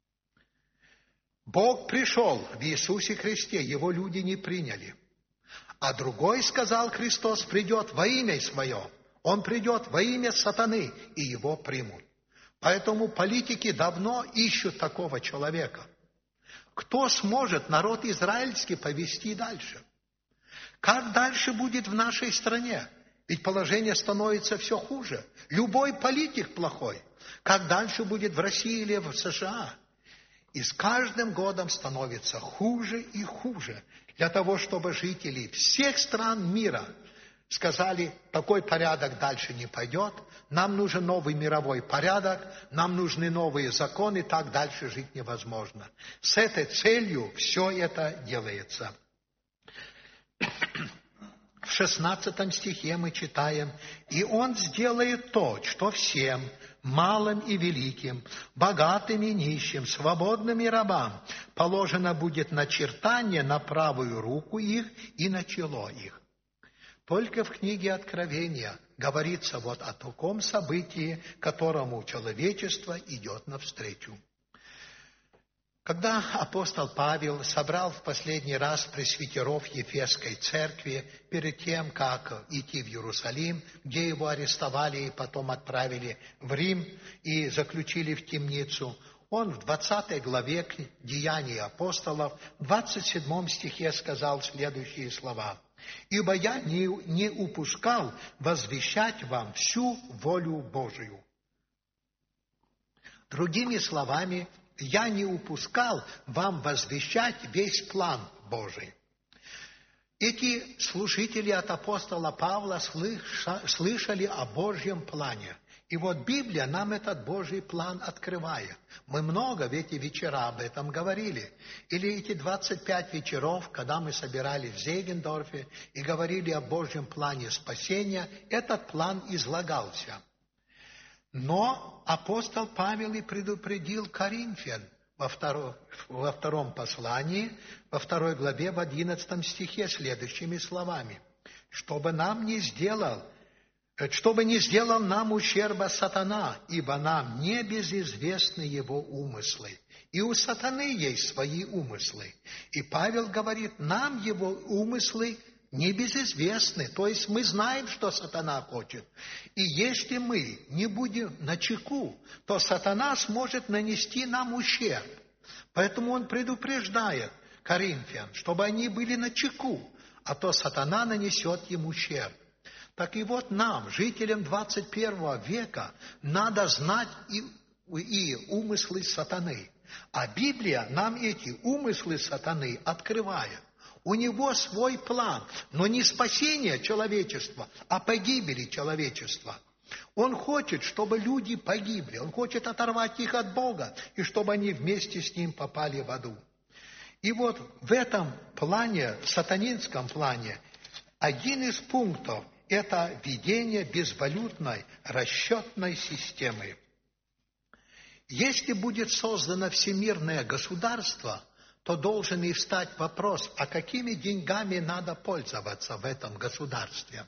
Бог пришел в Иисусе Христе, его люди не приняли. А другой, сказал Христос, придет во имя свое. Он придет во имя сатаны, и его примут. Поэтому политики давно ищут такого человека. Кто сможет народ израильский повести дальше? Как дальше будет в нашей стране? Ведь положение становится все хуже. Любой политик плохой. Как дальше будет в России или в США? И с каждым годом становится хуже и хуже. Для того, чтобы жители всех стран мира сказали: такой порядок дальше не пойдет, нам нужен новый мировой порядок, нам нужны новые законы, так дальше жить невозможно. С этой целью все это делается. В 16 стихе мы читаем: «И он сделает то, что всем, малым и великим, богатым и нищим, свободным и рабам, положено будет начертание на правую руку их и на чело их». Только в книге Откровения говорится вот о таком событии, которому человечество идет навстречу. Когда апостол Павел собрал в последний раз пресвитеров Ефесской церкви перед тем, как идти в Иерусалим, где его арестовали и потом отправили в Рим и заключили в темницу, он в 20 главе Деяний апостолов, в 27 стихе сказал следующие слова: «Ибо я не упускал возвещать вам всю волю Божию». Другими словами, я не упускал вам возвещать весь план Божий. Эти служители от апостола Павла слышали о Божьем плане. И вот Библия нам этот Божий план открывает. Мы много в эти вечера об этом говорили. Или эти 25 вечеров, когда мы собирались в Зейгендорфе и говорили о Божьем плане спасения, этот план излагался. Но апостол Павел и предупредил Коринфян во втором послании, во 2 главе, в 11 стихе следующими словами. Чтобы не сделал нам ущерба сатана, ибо нам не безизвестны его умыслы. И у сатаны есть свои умыслы. И Павел говорит, нам его умыслы не безизвестны. То есть мы знаем, что сатана хочет. И если мы не будем начеку, то сатана сможет нанести нам ущерб. Поэтому он предупреждает Коринфян, чтобы они были начеку, а то сатана нанесет им ущерб. Так и вот нам, жителям 21 века, надо знать и умыслы сатаны. А Библия нам эти умыслы сатаны открывает. У него свой план, но не спасение человечества, а погибели человечества. Он хочет, чтобы люди погибли, он хочет оторвать их от Бога, и чтобы они вместе с ним попали в аду. И вот в этом плане, в сатанинском плане, один из пунктов – это введение безвалютной расчетной системы. Если будет создано всемирное государство, то должен и встать вопрос, а какими деньгами надо пользоваться в этом государстве.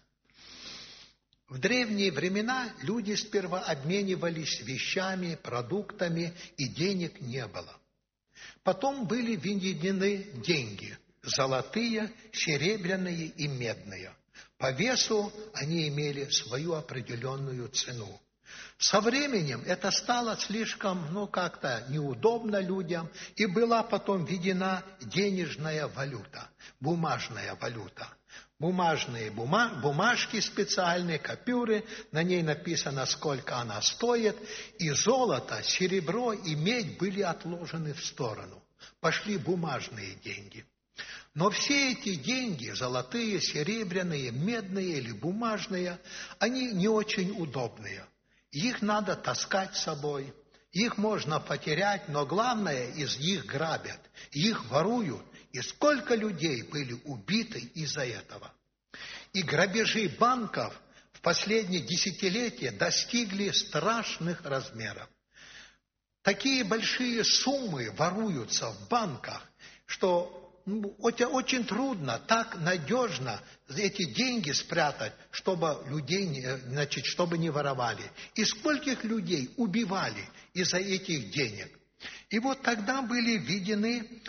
В древние времена люди сперва обменивались вещами, продуктами, и денег не было. Потом были введены деньги – золотые, серебряные и медные. По весу они имели свою определенную цену. Со временем это стало слишком, как-то неудобно людям, и была потом введена денежная валюта, бумажная валюта. Бумажные бумажки специальные, купюры, на ней написано, сколько она стоит, и золото, серебро и медь были отложены в сторону. Пошли бумажные деньги. Но все эти деньги, золотые, серебряные, медные или бумажные, они не очень удобные. Их надо таскать с собой, их можно потерять, но главное, их грабят, их воруют. И сколько людей были убиты из-за этого. И грабежи банков в последние десятилетия достигли страшных размеров. Такие большие суммы воруются в банках, что очень трудно, так надежно эти деньги спрятать, чтобы людей, чтобы не воровали. И скольких людей убивали из-за этих денег. И вот тогда были введены,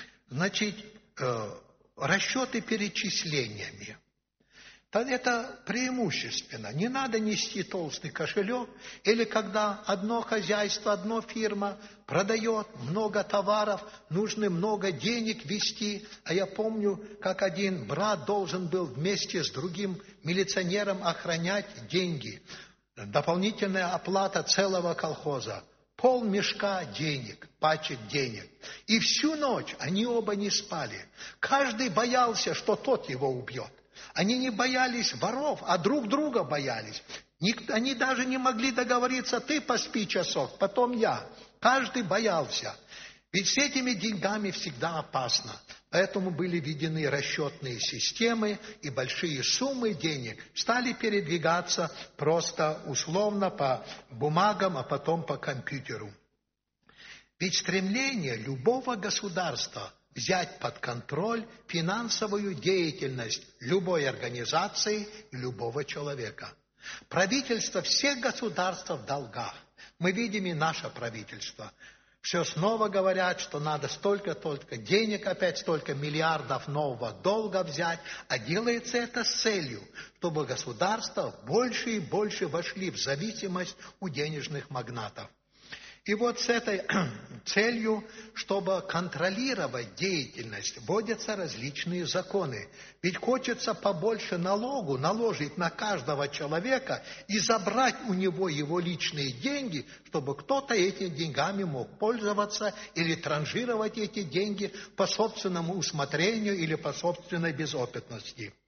расчеты перечислениями. Это преимущественно. Не надо нести толстый кошелек, или когда одно хозяйство, одна фирма продает много товаров, нужно много денег вести. А я помню, как один брат должен был вместе с другим милиционером охранять деньги. Дополнительная оплата целого колхоза. Полмешка денег, пачек денег. И всю ночь они оба не спали. Каждый боялся, что тот его убьет. Они не боялись воров, а друг друга боялись. Они даже не могли договориться, ты поспи часок, потом я. Каждый боялся. Ведь с этими деньгами всегда опасно. Поэтому были введены расчетные системы, и большие суммы денег стали передвигаться просто условно по бумагам, а потом по компьютеру. Ведь стремление любого государства взять под контроль финансовую деятельность любой организации и любого человека. Правительство всех государств в долгах. Мы видим и наше правительство. Все снова говорят, что надо столько-только денег, опять столько миллиардов нового долга взять, а делается это с целью, чтобы государства больше и больше вошли в зависимость у денежных магнатов. И вот с этой целью, чтобы контролировать деятельность, вводятся различные законы. Ведь хочется побольше налогу наложить на каждого человека и забрать у него его личные деньги, чтобы кто-то этими деньгами мог пользоваться или транжировать эти деньги по собственному усмотрению или по собственной безопытности.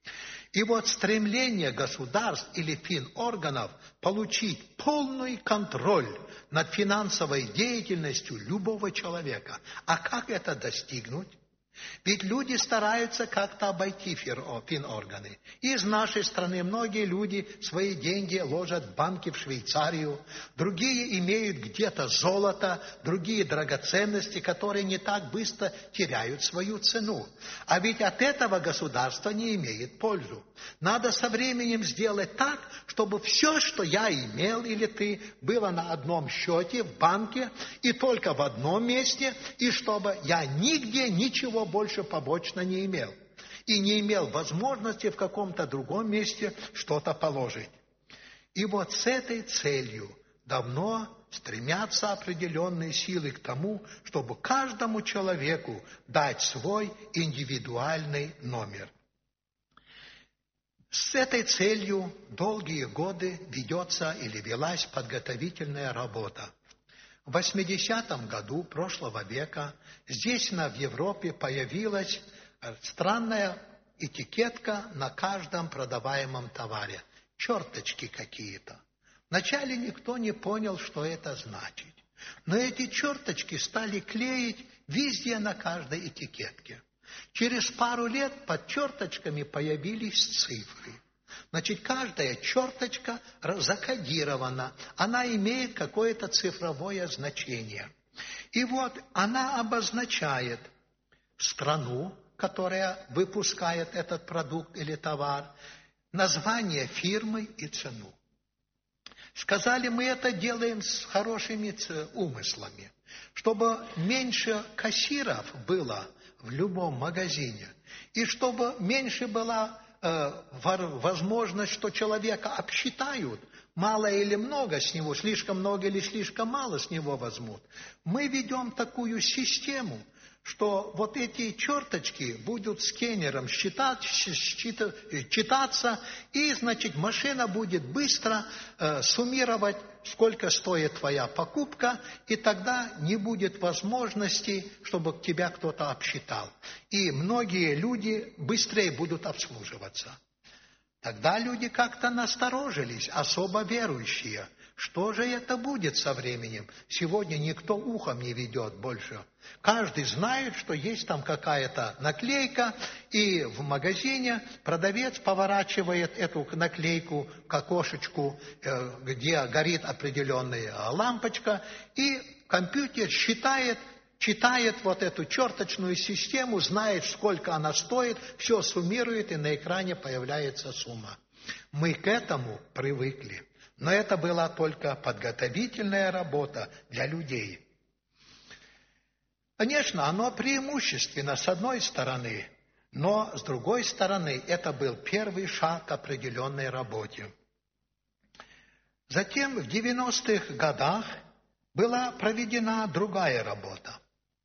И вот стремление государств или финорганов получить полный контроль над финансовой деятельностью любого человека. А как это достигнуть? Ведь люди стараются как-то обойти финорганы. Из нашей страны многие люди свои деньги ложат в банки в Швейцарию, другие имеют где-то золото, другие драгоценности, которые не так быстро теряют свою цену. А ведь от этого государство не имеет пользу. Надо со временем сделать так, чтобы все, что я имел или ты, было на одном счете в банке и только в одном месте, и чтобы я нигде ничего больше побочно не имел. И не имел возможности в каком-то другом месте что-то положить. И вот с этой целью давно стремятся определенные силы к тому, чтобы каждому человеку дать свой индивидуальный номер. С этой целью долгие годы ведется или велась подготовительная работа. В 80-м году прошлого века здесь, в Европе, появилась странная этикетка на каждом продаваемом товаре. Черточки какие-то. Вначале никто не понял, что это значит. Но эти черточки стали клеить везде на каждой этикетке. Через пару лет под черточками появились цифры. Значит, каждая черточка закодирована, она имеет какое-то цифровое значение. И вот она обозначает страну, которая выпускает этот продукт или товар, название фирмы и цену. Сказали, мы это делаем с хорошими умыслами, чтобы меньше кассиров было в любом магазине, и чтобы меньше была возможность, что человека обсчитают, мало или много с него, слишком много или слишком мало с него возьмут. Мы ведем такую систему, что вот эти черточки будут сканером читаться, и, значит, машина будет быстро суммировать, сколько стоит твоя покупка, и тогда не будет возможности, чтобы тебя кто-то обсчитал. И многие люди быстрее будут обслуживаться. Тогда люди как-то насторожились, особо верующие. Что же это будет со временем? Сегодня никто ухом не ведет больше. Каждый знает, что есть там какая-то наклейка, и в магазине продавец поворачивает эту наклейку к окошечку, где горит определенная лампочка, и компьютер читает вот эту черточную систему, знает, сколько она стоит, все суммирует, и на экране появляется сумма. Мы к этому привыкли. Но это была только подготовительная работа для людей. Конечно, оно преимущественно с одной стороны, но с другой стороны это был первый шаг к определенной работе. Затем в 90-х годах была проведена другая работа.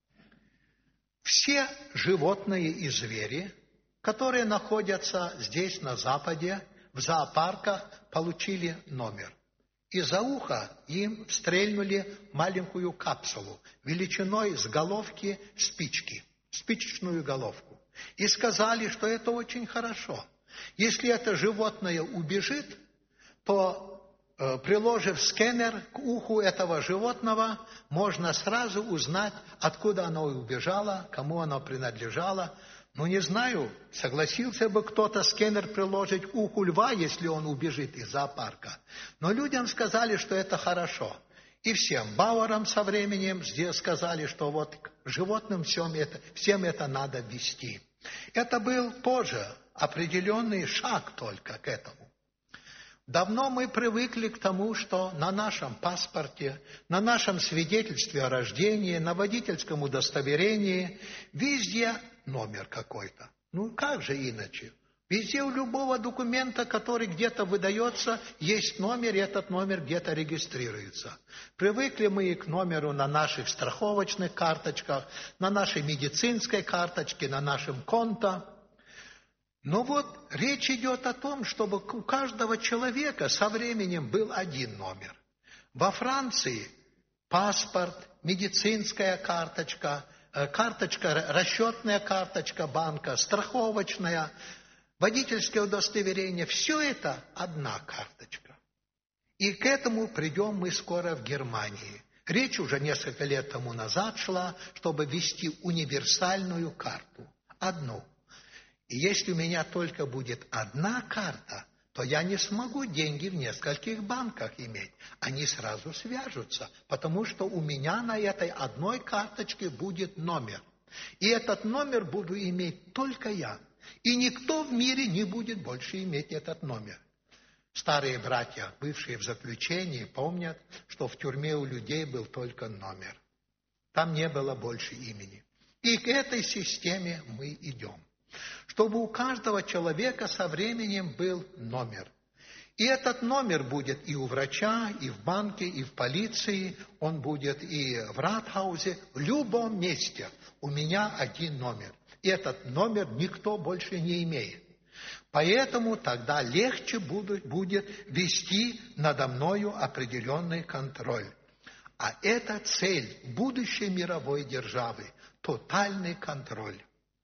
Все животные и звери, которые находятся здесь на Западе, в зоопарках, получили номер. И за ухо им стрельнули маленькую капсулу величиной с головки спички, спичечную головку. И сказали, что это очень хорошо. Если это животное убежит, то, приложив сканер к уху этого животного, можно сразу узнать, откуда оно убежало, кому оно принадлежало. Ну, не знаю, согласился бы кто-то сканер приложить к уху льва, если он убежит из зоопарка. Но людям сказали, что это хорошо. И всем Бауэрам со временем сказали, что вот к животным всем это надо ввести. Это был позже определенный шаг только к этому. Давно мы привыкли к тому, что на нашем паспорте, на нашем свидетельстве о рождении, на водительском удостоверении везде номер какой-то. Ну, как же иначе? Везде у любого документа, который где-то выдается, есть номер, и этот номер где-то регистрируется. Привыкли мы и к номеру на наших страховочных карточках, на нашей медицинской карточке, на нашем конто. Но вот речь идет о том, чтобы у каждого человека со временем был один номер. Во Франции паспорт, медицинская карточка, расчетная карточка банка, страховочная, водительское удостоверение, все это одна карточка. И к этому придем мы скоро в Германии. Речь уже несколько лет тому назад шла, чтобы ввести универсальную карту, одну. И если у меня только будет одна карта, то я не смогу деньги в нескольких банках иметь. Они сразу свяжутся, потому что у меня на этой одной карточке будет номер. И этот номер буду иметь только я. И никто в мире не будет больше иметь этот номер. Старые братья, бывшие в заключении, помнят, что в тюрьме у людей был только номер. Там не было больше имени. И к этой системе мы идем. Чтобы у каждого человека со временем был номер. И этот номер будет и у врача, и в банке, и в полиции, он будет и в Ратхаузе, в любом месте. У меня один номер. И этот номер никто больше не имеет. Поэтому тогда легче будет вести надо мною определенный контроль. А это цель будущей мировой державы – тотальный контроль.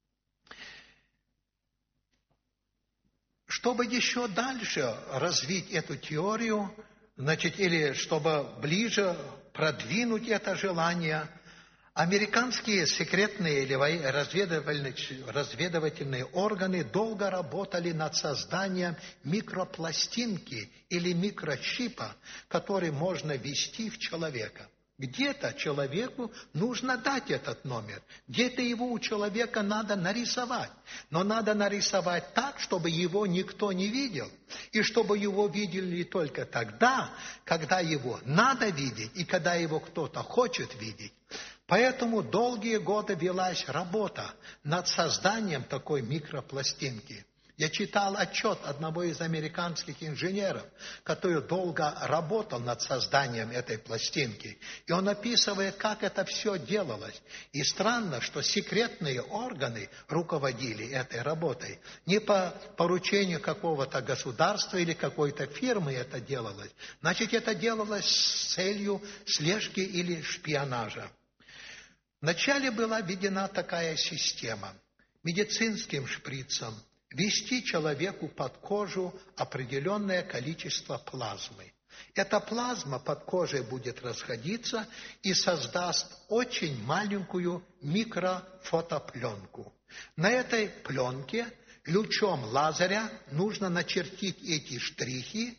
Чтобы еще дальше развить эту теорию, или чтобы ближе продвинуть это желание, американские секретные или разведывательные органы долго работали над созданием микропластинки или микрочипа, который можно ввести в человека. Где-то человеку нужно дать этот номер, где-то его у человека надо нарисовать. Но надо нарисовать так, чтобы его никто не видел, и чтобы его видели только тогда, когда его надо видеть, и когда его кто-то хочет видеть. Поэтому долгие годы велась работа над созданием такой микропластинки. Я читал отчет одного из американских инженеров, который долго работал над созданием этой пластинки. И он описывает, как это все делалось. И странно, что секретные органы руководили этой работой. Не по поручению какого-то государства или какой-то фирмы это делалось. Значит, это делалось с целью слежки или шпионажа. Вначале была введена такая система. Медицинским шприцем ввести человеку под кожу определенное количество плазмы. Эта плазма под кожей будет расходиться и создаст очень маленькую микрофотопленку. На этой пленке лучом лазеря нужно начертить эти штрихи,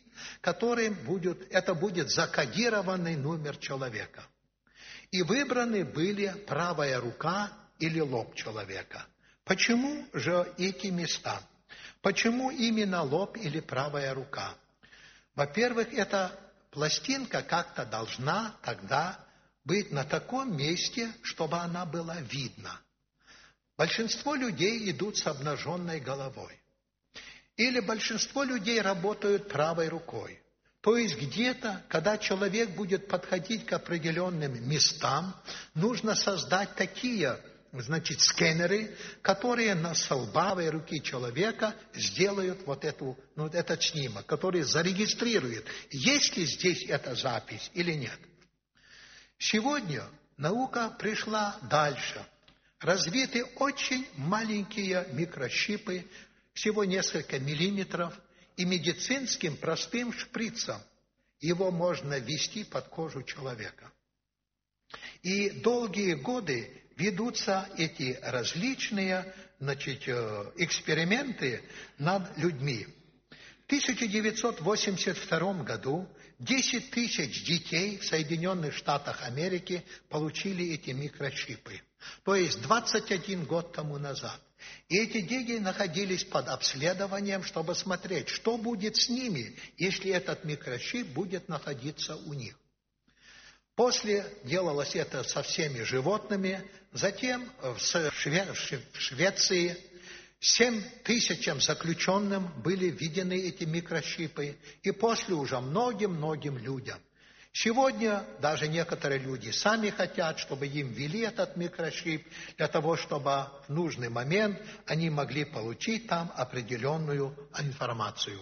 это будет закодированный номер человека. И выбраны были правая рука или лоб человека. Почему же эти места? Почему именно лоб или правая рука? Во-первых, эта пластинка как-то должна тогда быть на таком месте, чтобы она была видна. Большинство людей идут с обнаженной головой. Или большинство людей работают правой рукой. То есть где-то, когда человек будет подходить к определенным местам, нужно создать такие скэнеры, которые на лбовой руки человека сделают этот снимок, который зарегистрирует, есть ли здесь эта запись или нет. Сегодня наука пришла дальше. Развиты очень маленькие микрочипы, всего несколько миллиметров, и медицинским простым шприцем его можно ввести под кожу человека. И долгие годы ведутся эти различные эксперименты над людьми. В 1982 году 10 тысяч детей в Соединенных Штатах Америки получили эти микрочипы. То есть 21 год тому назад. И эти дети находились под обследованием, чтобы смотреть, что будет с ними, если этот микрочип будет находиться у них. После делалось это со всеми животными, затем в Швеции 7 тысячам заключенным были введены эти микрочипы, и после уже многим людям. Сегодня даже некоторые люди сами хотят, чтобы им ввели этот микрочип, для того, чтобы в нужный момент они могли получить там определенную информацию.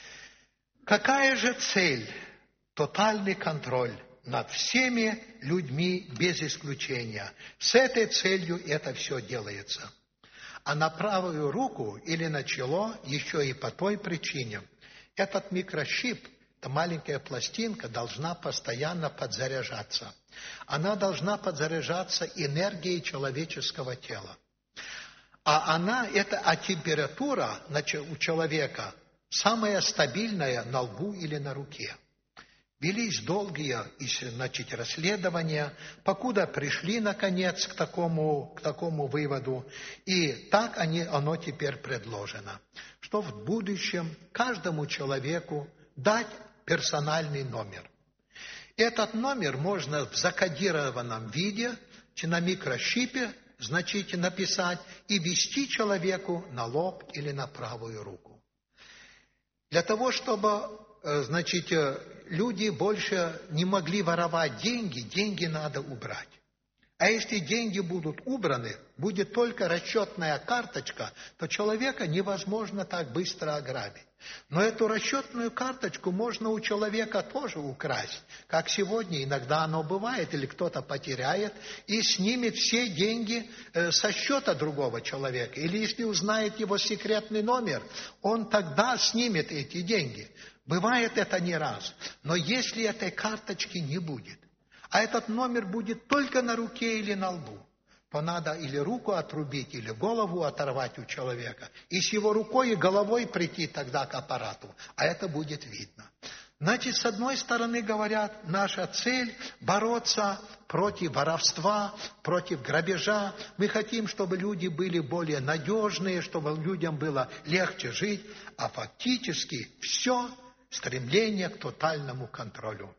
Какая же цель? Тотальный контроль над всеми людьми без исключения. С этой целью это все делается. А на правую руку или на чело еще и по той причине. Этот микрочип, эта маленькая пластинка, должна постоянно подзаряжаться. Она должна подзаряжаться энергией человеческого тела. А температура у человека самая стабильная на лбу или на руке. Велись долгие расследования, покуда пришли, наконец, к такому выводу. И так оно теперь предложено, что в будущем каждому человеку дать персональный номер. Этот номер можно в закодированном виде, на микрочипе, написать и ввести человеку на лоб или на правую руку. Для того, чтобы люди больше не могли воровать деньги надо убрать. А если деньги будут убраны, будет только расчетная карточка, то человека невозможно так быстро ограбить. Но эту расчетную карточку можно у человека тоже украсть, как сегодня иногда оно бывает, или кто-то потеряет и снимет все деньги со счета другого человека. Или если узнает его секретный номер, он тогда снимет эти деньги. Бывает это не раз. Но если этой карточки не будет, а этот номер будет только на руке или на лбу, то надо или руку отрубить, или голову оторвать у человека, и с его рукой и головой прийти тогда к аппарату, а это будет видно. Значит, с одной стороны, говорят, наша цель бороться против воровства, против грабежа. Мы хотим, чтобы люди были более надежные, чтобы людям было легче жить, а фактически все стремление к тотальному контролю.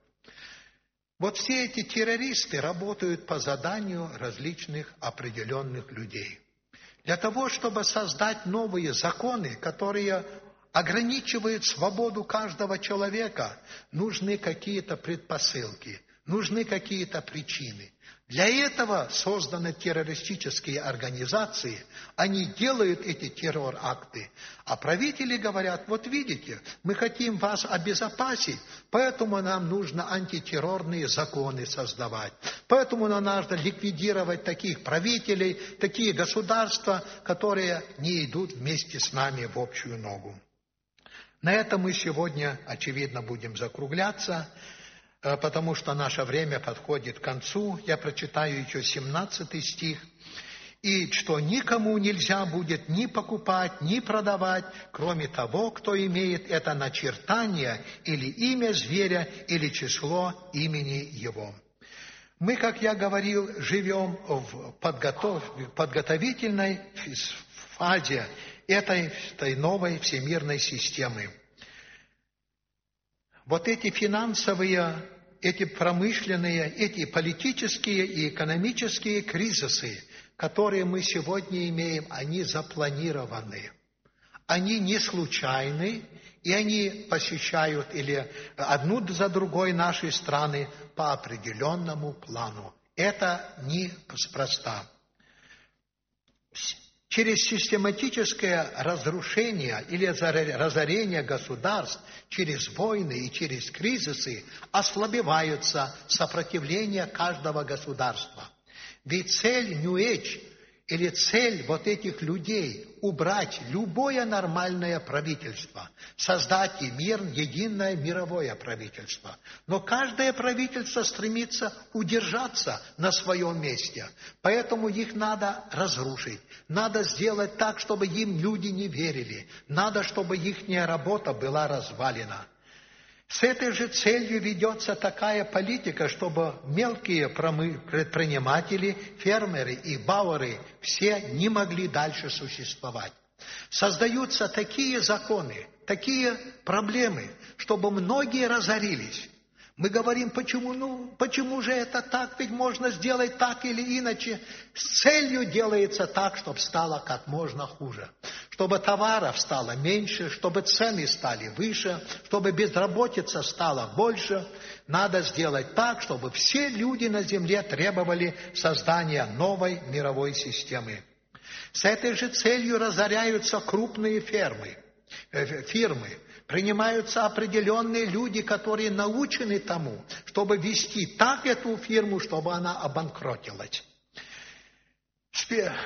Вот все эти террористы работают по заданию различных определенных людей. Для того, чтобы создать новые законы, которые ограничивают свободу каждого человека, нужны какие-то предпосылки, нужны какие-то причины. Для этого созданы террористические организации, они делают эти террор-акты. А правители говорят, вот видите, мы хотим вас обезопасить, поэтому нам нужно антитеррорные законы создавать. Поэтому нам нужно ликвидировать таких правителей, такие государства, которые не идут вместе с нами в общую ногу. На этом мы сегодня, очевидно, будем закругляться, потому что наше время подходит к концу. Я прочитаю еще 17 стих. «И что никому нельзя будет ни покупать, ни продавать, кроме того, кто имеет это начертание или имя зверя, или число имени его». Мы, как я говорил, живем в подготовительной фазе этой новой всемирной системы. Вот эти финансовые, эти промышленные, эти политические и экономические кризисы, которые мы сегодня имеем, они запланированы. Они не случайны, и они посещают или одну за другой наши страны по определенному плану. Это неспроста. Через систематическое разрушение или разорение государств, через войны и через кризисы ослабеваются сопротивление каждого государства. Ведь цель New Age или цель вот этих людей убрать любое нормальное правительство, создать единое мировое правительство. Но каждое правительство стремится удержаться на своем месте, поэтому их надо разрушить. Надо сделать так, чтобы им люди не верили. Надо, чтобы их работа была развалена. С этой же целью ведется такая политика, чтобы мелкие предприниматели, фермеры и бауэры все не могли дальше существовать. Создаются такие законы, такие проблемы, чтобы многие разорились. Мы говорим, почему же это так? Ведь можно сделать так или иначе. С целью делается так, чтобы стало как можно хуже. Чтобы товаров стало меньше, чтобы цены стали выше, чтобы безработица стала больше. Надо сделать так, чтобы все люди на земле требовали создания новой мировой системы. С этой же целью разоряются крупные фирмы. Принимаются определенные люди, которые научены тому, чтобы вести так эту фирму, чтобы она обанкротилась.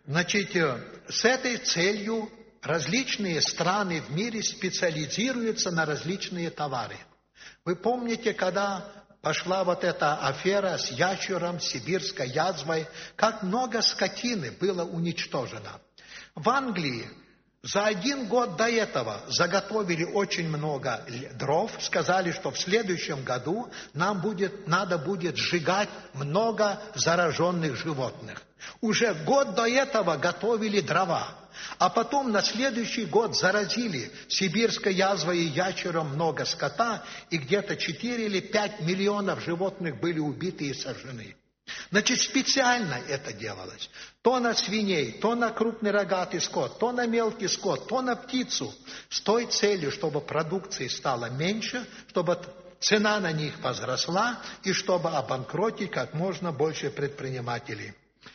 Значит, с этой целью различные страны в мире специализируются на различные товары. Вы помните, когда пошла вот эта афера с ящером, сибирской язвой, как много скотины было уничтожено. В Англии за 1 год до этого заготовили очень много дров, сказали, что в следующем году нам надо будет сжигать много зараженных животных. Уже год до этого готовили дрова, а потом на следующий год заразили сибирской язвой и ящером много скота, и где-то 4 или 5 миллионов животных были убиты и сожжены. Значит, специально это делалось. То на свиней, то на крупный рогатый скот, то на мелкий скот, то на птицу. С той целью, чтобы продукции стало меньше, чтобы цена на них возросла, и чтобы обанкротить как можно больше предпринимателей.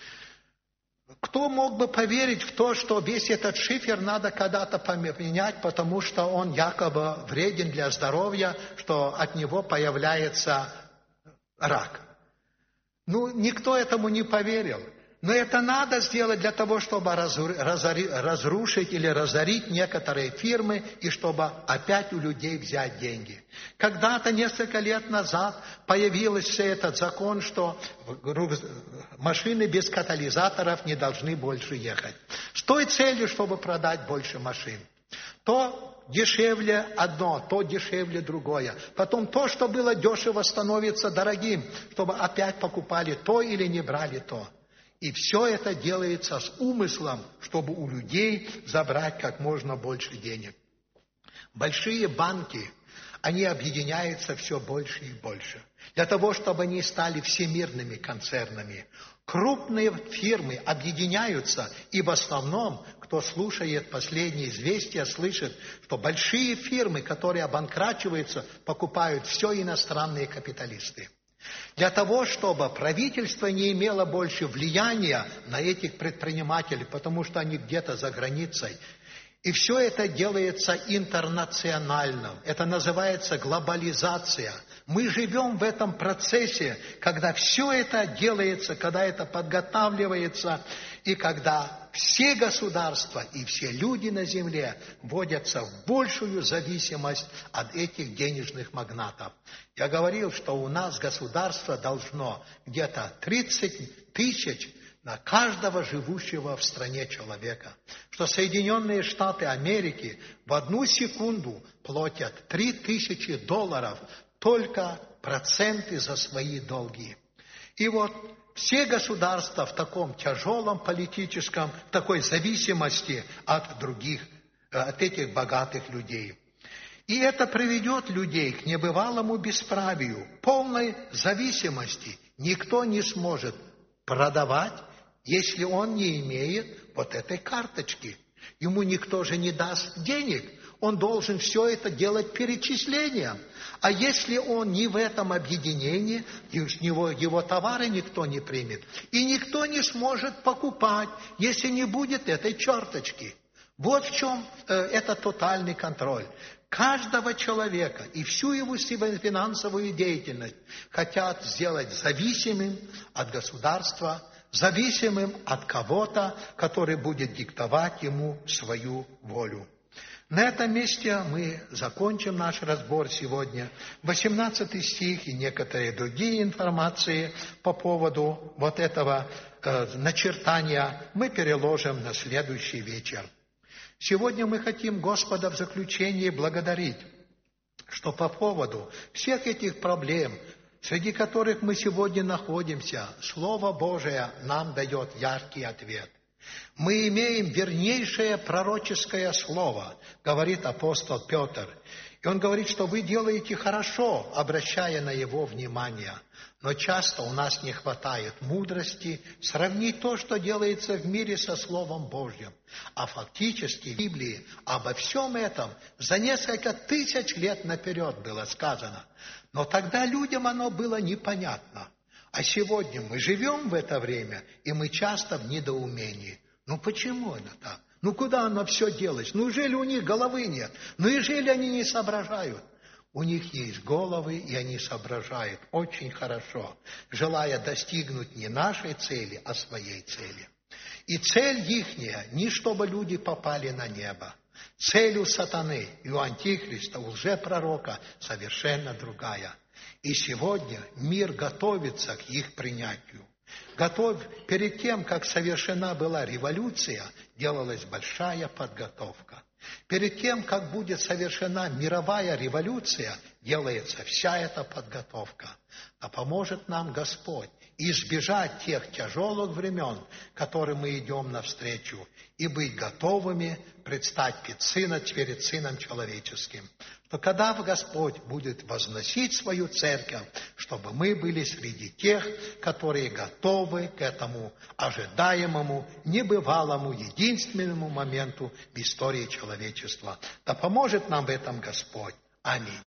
Кто мог бы поверить в то, что весь этот шифер надо когда-то поменять, потому что он якобы вреден для здоровья, что от него появляется рак? Никто этому не поверил. Но это надо сделать для того, чтобы разрушить или разорить некоторые фирмы, и чтобы опять у людей взять деньги. Когда-то, несколько лет назад, появился этот закон, что машины без катализаторов не должны больше ехать. С той целью, чтобы продать больше машин. То дешевле одно, то дешевле другое. Потом то, что было дешево, становится дорогим, чтобы опять покупали то или не брали то. И все это делается с умыслом, чтобы у людей забрать как можно больше денег. Большие банки, они объединяются все больше и больше. Для того, чтобы они стали всемирными концернами. Крупные фирмы объединяются, и в основном, кто слушает последние известия, слышит, что большие фирмы, которые обанкрачиваются, покупают все иностранные капиталисты. Для того, чтобы правительство не имело больше влияния на этих предпринимателей, потому что они где-то за границей. И все это делается интернационально. Это называется глобализация. Мы живем в этом процессе, когда все это делается, когда это подготавливается, и когда все государства и все люди на земле вводятся в большую зависимость от этих денежных магнатов. Я говорил, что у нас государство должно где-то 30 тысяч на каждого живущего в стране человека. Что Соединенные Штаты Америки в 1 секунду платят $3000 только проценты за свои долги. И вот все государства в таком тяжелом политическом, в такой зависимости от других, от этих богатых людей. И это приведет людей к небывалому бесправию, полной зависимости. Никто не сможет продавать, если он не имеет вот этой карточки. Ему никто же не даст денег. Он должен все это делать перечислением. А если он не в этом объединении, его товары никто не примет. И никто не сможет покупать, если не будет этой черточки. Вот в чем это тотальный контроль. Каждого человека и всю его финансовую деятельность хотят сделать зависимым от государства, зависимым от кого-то, который будет диктовать ему свою волю. На этом месте мы закончим наш разбор сегодня. 18 стих и некоторые другие информации по поводу вот этого начертания мы переложим на следующий вечер. Сегодня мы хотим Господа в заключении благодарить, что по поводу всех этих проблем, среди которых мы сегодня находимся, Слово Божие нам дает яркий ответ. Мы имеем вернейшее пророческое слово, говорит апостол Петр. И он говорит, что вы делаете хорошо, обращая на его внимание. Но часто у нас не хватает мудрости сравнить то, что делается в мире со Словом Божьим. А фактически в Библии обо всем этом за несколько тысяч лет наперед было сказано. Но тогда людям оно было непонятно. А сегодня мы живем в это время, и мы часто в недоумении. Почему это так? Куда оно все делось? Неужели у них головы нет? Неужели они не соображают? У них есть головы, и они соображают очень хорошо, желая достигнуть не нашей цели, а своей цели. И цель ихняя не чтобы люди попали на небо. Цель у сатаны и у антихриста, у лжепророка совершенно другая. И сегодня мир готовится к их принятию. Перед тем, как совершена была революция, делалась большая подготовка. Перед тем, как будет совершена мировая революция, делается вся эта подготовка. А поможет нам Господь избежать тех тяжелых времен, которым мы идем навстречу, и быть готовыми предстать перед Сыном Человеческим. То когда Господь будет возносить свою церковь, чтобы мы были среди тех, которые готовы к этому ожидаемому, небывалому, единственному моменту в истории человечества. Да поможет нам в этом Господь. Аминь.